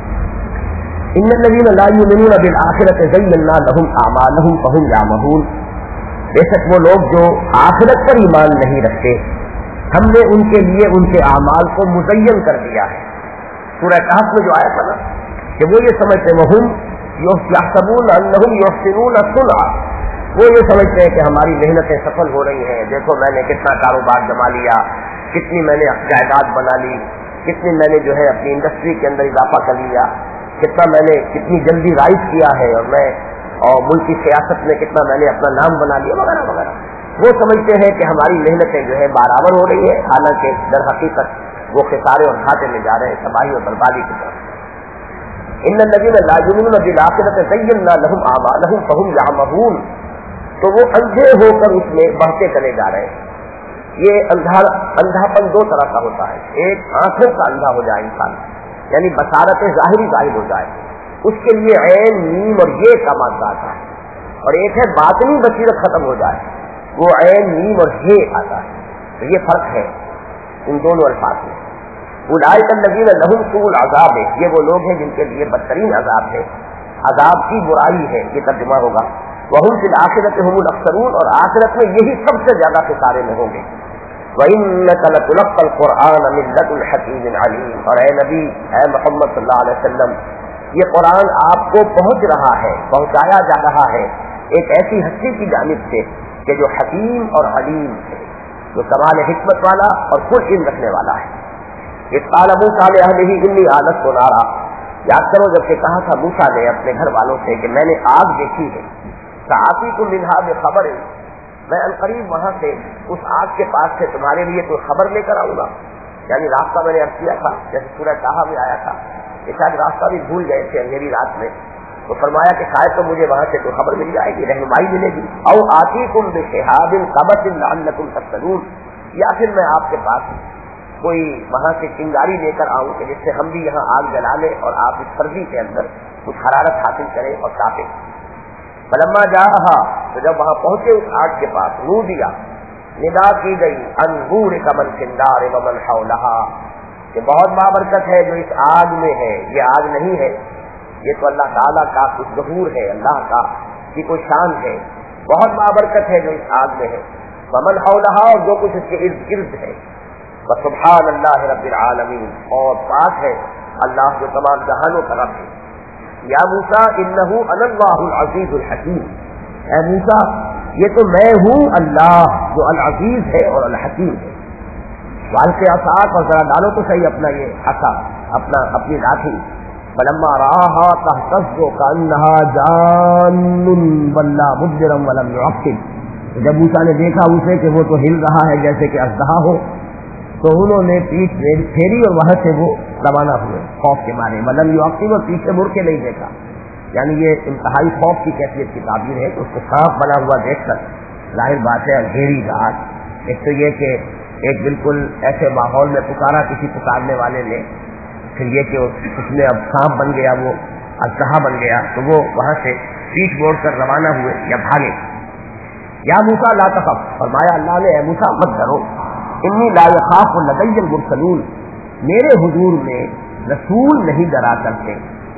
इन्नल्लज़ीना ला युमिनूना बिल आखिरति ज़य्यन्ना लहुम आमालहुम फहुम यामहून, बेशक वो लोग जो आखिरत पर ईमान नहीं रखते हमने उनके लिए उनके आमाल को मुज़य्यन कर दिया है। सूरह कहफ में जो आया था ना कि वो ये समझते वहुम यहसबून अन्नहुम युहसिनून सुन्आ, वो ये समझते हैं कि हमारी मेहनतें सफल हो रही हैं, देखो मैंने कितना कारोबार जमा लिया, कितनी मैंने जायदाद बना ली, कितनी मैंने जो है अपनी इंडस्ट्री के अंदर इजाफा कर लिया, कितनी जल्दी राइज किया है और मैं और मुल्क की सियासत में कितना मैंने अपना नाम बना लिया वगैरह वगैरह। वो समझते हैं कि हमारी मेहनतें जो है बराबर हो रही है, हालांकि दर हकीकत वो खसारे और घाटे में जा रहे हैं, तबाही और बर्बादी की तरफ। इन्नल्लज़ीना ला युमिनूना बिल आखिरति ज़य्यन्ना लहुम आमालहुम फहुम यामहून, तो वो अंधे होकर उसमें बढ़ते चले जा रहे हैं। ये अंधापन दो तरह का होता है, एक आंखों का अंधा हो जाए इंसान, यानी बसारत ज़ाहिरी गायब हो जाए, उसके लिए ऐन नीम और ये का मादा आता है, और एक है बातिनी बसीरत खत्म हो जाए, वो ऐन नीम और ये आता है। तो ये फर्क है इन दोनों अल्फाज में। उलाइकल्लज़ीना लहुम सूउल अज़ाब, ये वो लोग हैं जिनके लिए बदतरीन अजाब है, अजाब की बुराई है, ये तर्जुमा होगा। वहुम फिल आखिरति हुमुल अख्सरून, और आखिरत में यही सबसे ज्यादा खसारे में होंगे। वइन्नका लतुलक़्क़ल क़ुरआन मिन लदुन हकीमिन अलीम, और ए नबी ए मोहम्मद सल्लल्लाहु अलैहि वसल्लम, ये कुरान आपको पहुंच रहा है, पहुंचाया जा रहा है एक ऐसी हस्ती की जानिब से कि जो हकीम और अलीम है, जो कमाल हिकमत वाला और कुल इल्म रखने वाला है। इस क़ाल मूसा लिअहलिही इन्नी आनस्तु नारा, याद करो जब से कहा था मूसा ने अपने घर वालों से कि मैंने आग देखी है, साआतीकुम मिन्हा बिखबर, मैं अनकरीब वहां से उस आग के पास से तुम्हारे लिए कोई खबर लेकर आऊंगा। यानी रास्ता मैंने अर्ज किया था, जैसे सूरह ताहा में आया था, शायद रास्ता भी भूल गए थे अंधेरी रात में, तो फरमाया कि शायद तो मुझे वहां से कोई खबर मिल जाएगी, रहनुमाई मिलेगी। औ आतीकुम बिशिहाबिन क़बसिन लअल्लकुम तस्तलून, या फिर मैं आपके पास कोई वहां से चिंगारी लेकर आऊं कि जिससे हम भी यहाँ आग जला लें और आप इस सर्दी के अंदर कुछ हरारत हासिल करें और तापें। फलम्मा जाहा, तो जब वहां पहुंचे उस आग के पास, नू दिया, निदा की गई, अनबूर कमन फिन्नार वमन हौलहा, कि बहुत बाबरकत है जो इस आग में है, ये आग नहीं है, ये तो अल्लाह ताला का कुछ ज़हूर है, अल्लाह का की कोई शान है, बहुत बाबरकत है जो इस आग में है। वमन हौलहा, और जो कुछ इसके इर्द गिर्द है। व सुब्हान अल्लाह रब्बिल आलमीन, और पाक है अल्लाह जो तमाम जहानों का रब है। या मूसा इन्नहु अनल्लाहुल अज़ीज़ुल हकीम, ऐ मूसा ये तो मैं हूँ अल्लाह जो अल अजीज है और अल हकीम है। वाल के आसाक, और जरा डालो तो सही अपना ये आसा, अपनी लाठी। फलम्मा राहा तहतज़्ज़ु कअन्नहा जान्नुन वल्ला मुदबिरन वलम युअक्किब, जब मूसा ने देखा उसे कि वो तो हिल रहा है जैसे कि अज़दहा हो, तो उन्होंने पीठ फेरी और वहां से वो रवाना हुए खौफ के मारे। वलम युअक्किब, और पीछे मुड़ के नहीं देखा, यानी ये इंतहाई खौफ की कैफियत की ताबीर है। तो उसको सांप बना हुआ देखकर जाहिर बात है अंधेरी रात, एक तो ये कि एक बिल्कुल ऐसे माहौल में पुकारा किसी पुकारने वाले ने, फिर ये कि उसने अब सांप बन गया, वो अज़दहा बन गया, तो वो वहां से पीठ मोड़ कर रवाना हुए या भागे। या मूसा ला तख़फ, फरमाया अल्लाह ने, ए मूसा मत डरो, इन्नी ला यख़ाफ़ु लदय्यल मुरसलून, मेरे हुजूर में रसूल नहीं डरा करते,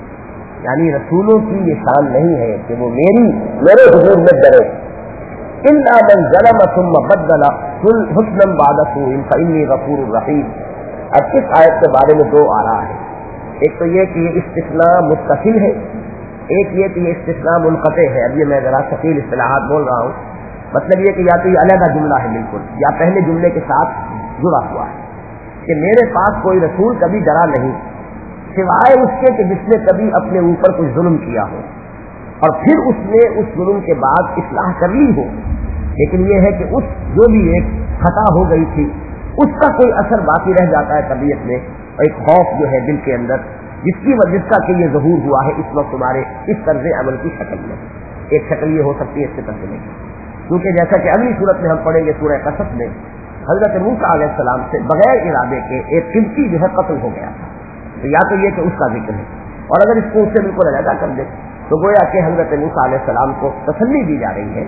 यानी रसूलों की ये शान नहीं है कि वो मेरे हुजूर में डरे। इल्ला मन ज़लम सुम्मा बद्दला हुस्नन बअद सूइन फइन्नी गफूरुर रहीम। अब इस आयत के बारे में दो आ रहा है, एक तो ये कि ये इस्तिस्ना मुत्तसिल है, एक ये कि ये इस्तिस्ना मुनक़ते है। अब ये मैं जरा सकील इस्तिलाहात बोल रहा हूँ, मतलब ये कि या तो ये अलग जुमला है बिल्कुल, या पहले जुमले के साथ जुड़ा हुआ है कि मेरे पास कोई रसूल कभी डरा नहीं सिवाय उसके कि जिसने कभी अपने ऊपर कुछ जुल्म किया हो और फिर उसने उस जुल्म के बाद इस्लाह कर ली हो, लेकिन ये है कि उस जो भी एक खता हो गई थी उसका कोई असर बाकी रह जाता है तबीयत में, और एक खौफ जो है दिल के अंदर जिसका कि ये ज़हूर हुआ है इस वक्त तुम्हारे इस तर्ज़ अमल की शक्ल में। एक शक्ल ये हो सकती है इससे तर्जुमे की, क्योंकि जैसा कि अगली सूरत में हम पढ़ेंगे सूरह कसस में, हज़रत मूसा अलैहिस्सलाम से बगैर इरादे के एक किबती जो है कत्ल हो गया था। तो या तो ये कि उसका जिक्र है, और अगर इसको उससे बिल्कुल अलग कर दे तो गोया कि हज़रत मूसा अलैहिस्सलाम को तसल्ली दी जा रही है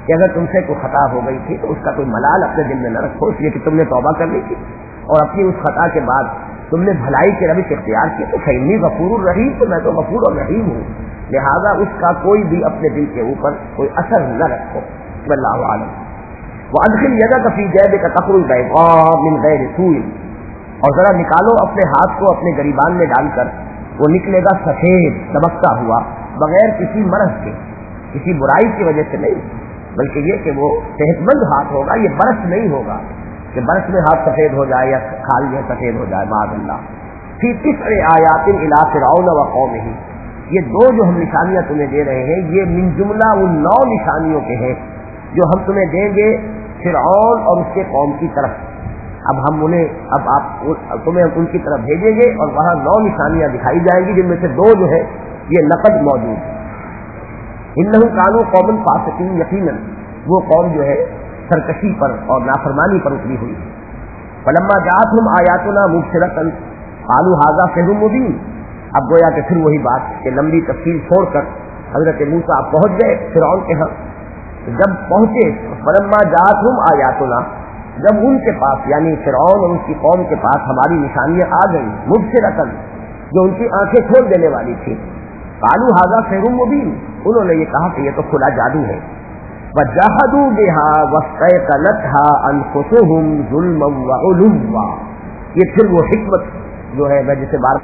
کہ اگر تم سے کوئی خطا ہو گئی تھی تو اس کا کوئی ملال اپنے دل میں نہ رکھو، اس لیے کہ تم نے توبہ کر لی تھی اور اپنی اس خطا کے بعد تم نے بھلائی کی روش اختیار کی، تو فإنی غفور الرحیم، تو میں تو غفور اور رحیم ہوں، لہذا اس کا کوئی بھی اپنے دل کے اوپر کوئی اثر نہ رکھو۔ واللہ اعلم۔ وادخل یدک فی جیبک تخرج بیضاء من غیر سوء، اور ذرا نکالو اپنے ہاتھ کو اپنے گریبان میں ڈال کر، وہ نکلے گا سفید دمکتا ہوا، بغیر کسی مرض کے، کسی برائی کی وجہ سے نہیں، بلکہ یہ کہ وہ صحت مند ہاتھ ہوگا، یہ برس نہیں ہوگا کہ برس میں ہاتھ سفید ہو جائے یا کھال جو سفید ہو جائے، معاذ اللہ۔ فی 9 آیات الی فرعون وقومہ، یہ دو جو ہم نشانیاں تمہیں دے رہے ہیں یہ من جملہ ان 9 نشانیوں کے ہیں جو ہم تمہیں دیں گے فرعون اور اس کے قوم کی طرف۔ اب ہم انہیں تمہیں ان کی طرف بھیجیں گے اور وہاں 9 نشانیاں دکھائی جائیں گی، جن میں سے 2 جو ہے یہ نقد موجود ہے۔ انہم کانوا قوما فاسقین، یقیناً وہ قوم جو ہے سرکشی پر اور نافرمانی پر اتری ہوئی ہے۔ فلما جاءتهم آیاتنا مبصرۃ قالوا ھذا سحر مبین، اب گویا کہ پھر وہی بات کہ لمبی تفصیل چھوڑ کر حضرت موسیٰ پہنچ گئے فرعون کے ہاں۔ جب پہنچے فلما جاءتهم آیاتنا، جب ان کے پاس یعنی فرعون اور اس کی قوم کے پاس ہماری نشانیاں آ گئیں مبصرۃ، جو ان کی آنکھیں کھول دینے والی تھی، قالوا ھذا سحر مبین، انہوں نے یہ کہا کہ یہ تو کھلا جادو ہے۔ وجحدوا بها واستيقنتها انفسهم ظلما وعلوا، یہ پھر وہ حکمت جو ہے میں جسے بار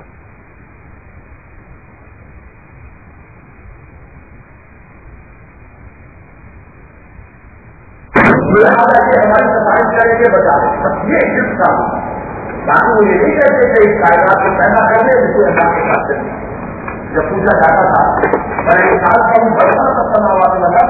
ہماری صفائی کرنے کے بجائے یہ حفظ کا تاکہ وہ یہ نہیں کہتے کہ اس کائنات کو پیدا کرنے اسے اللہ کے ساتھ جب پوچھا جاتا تھا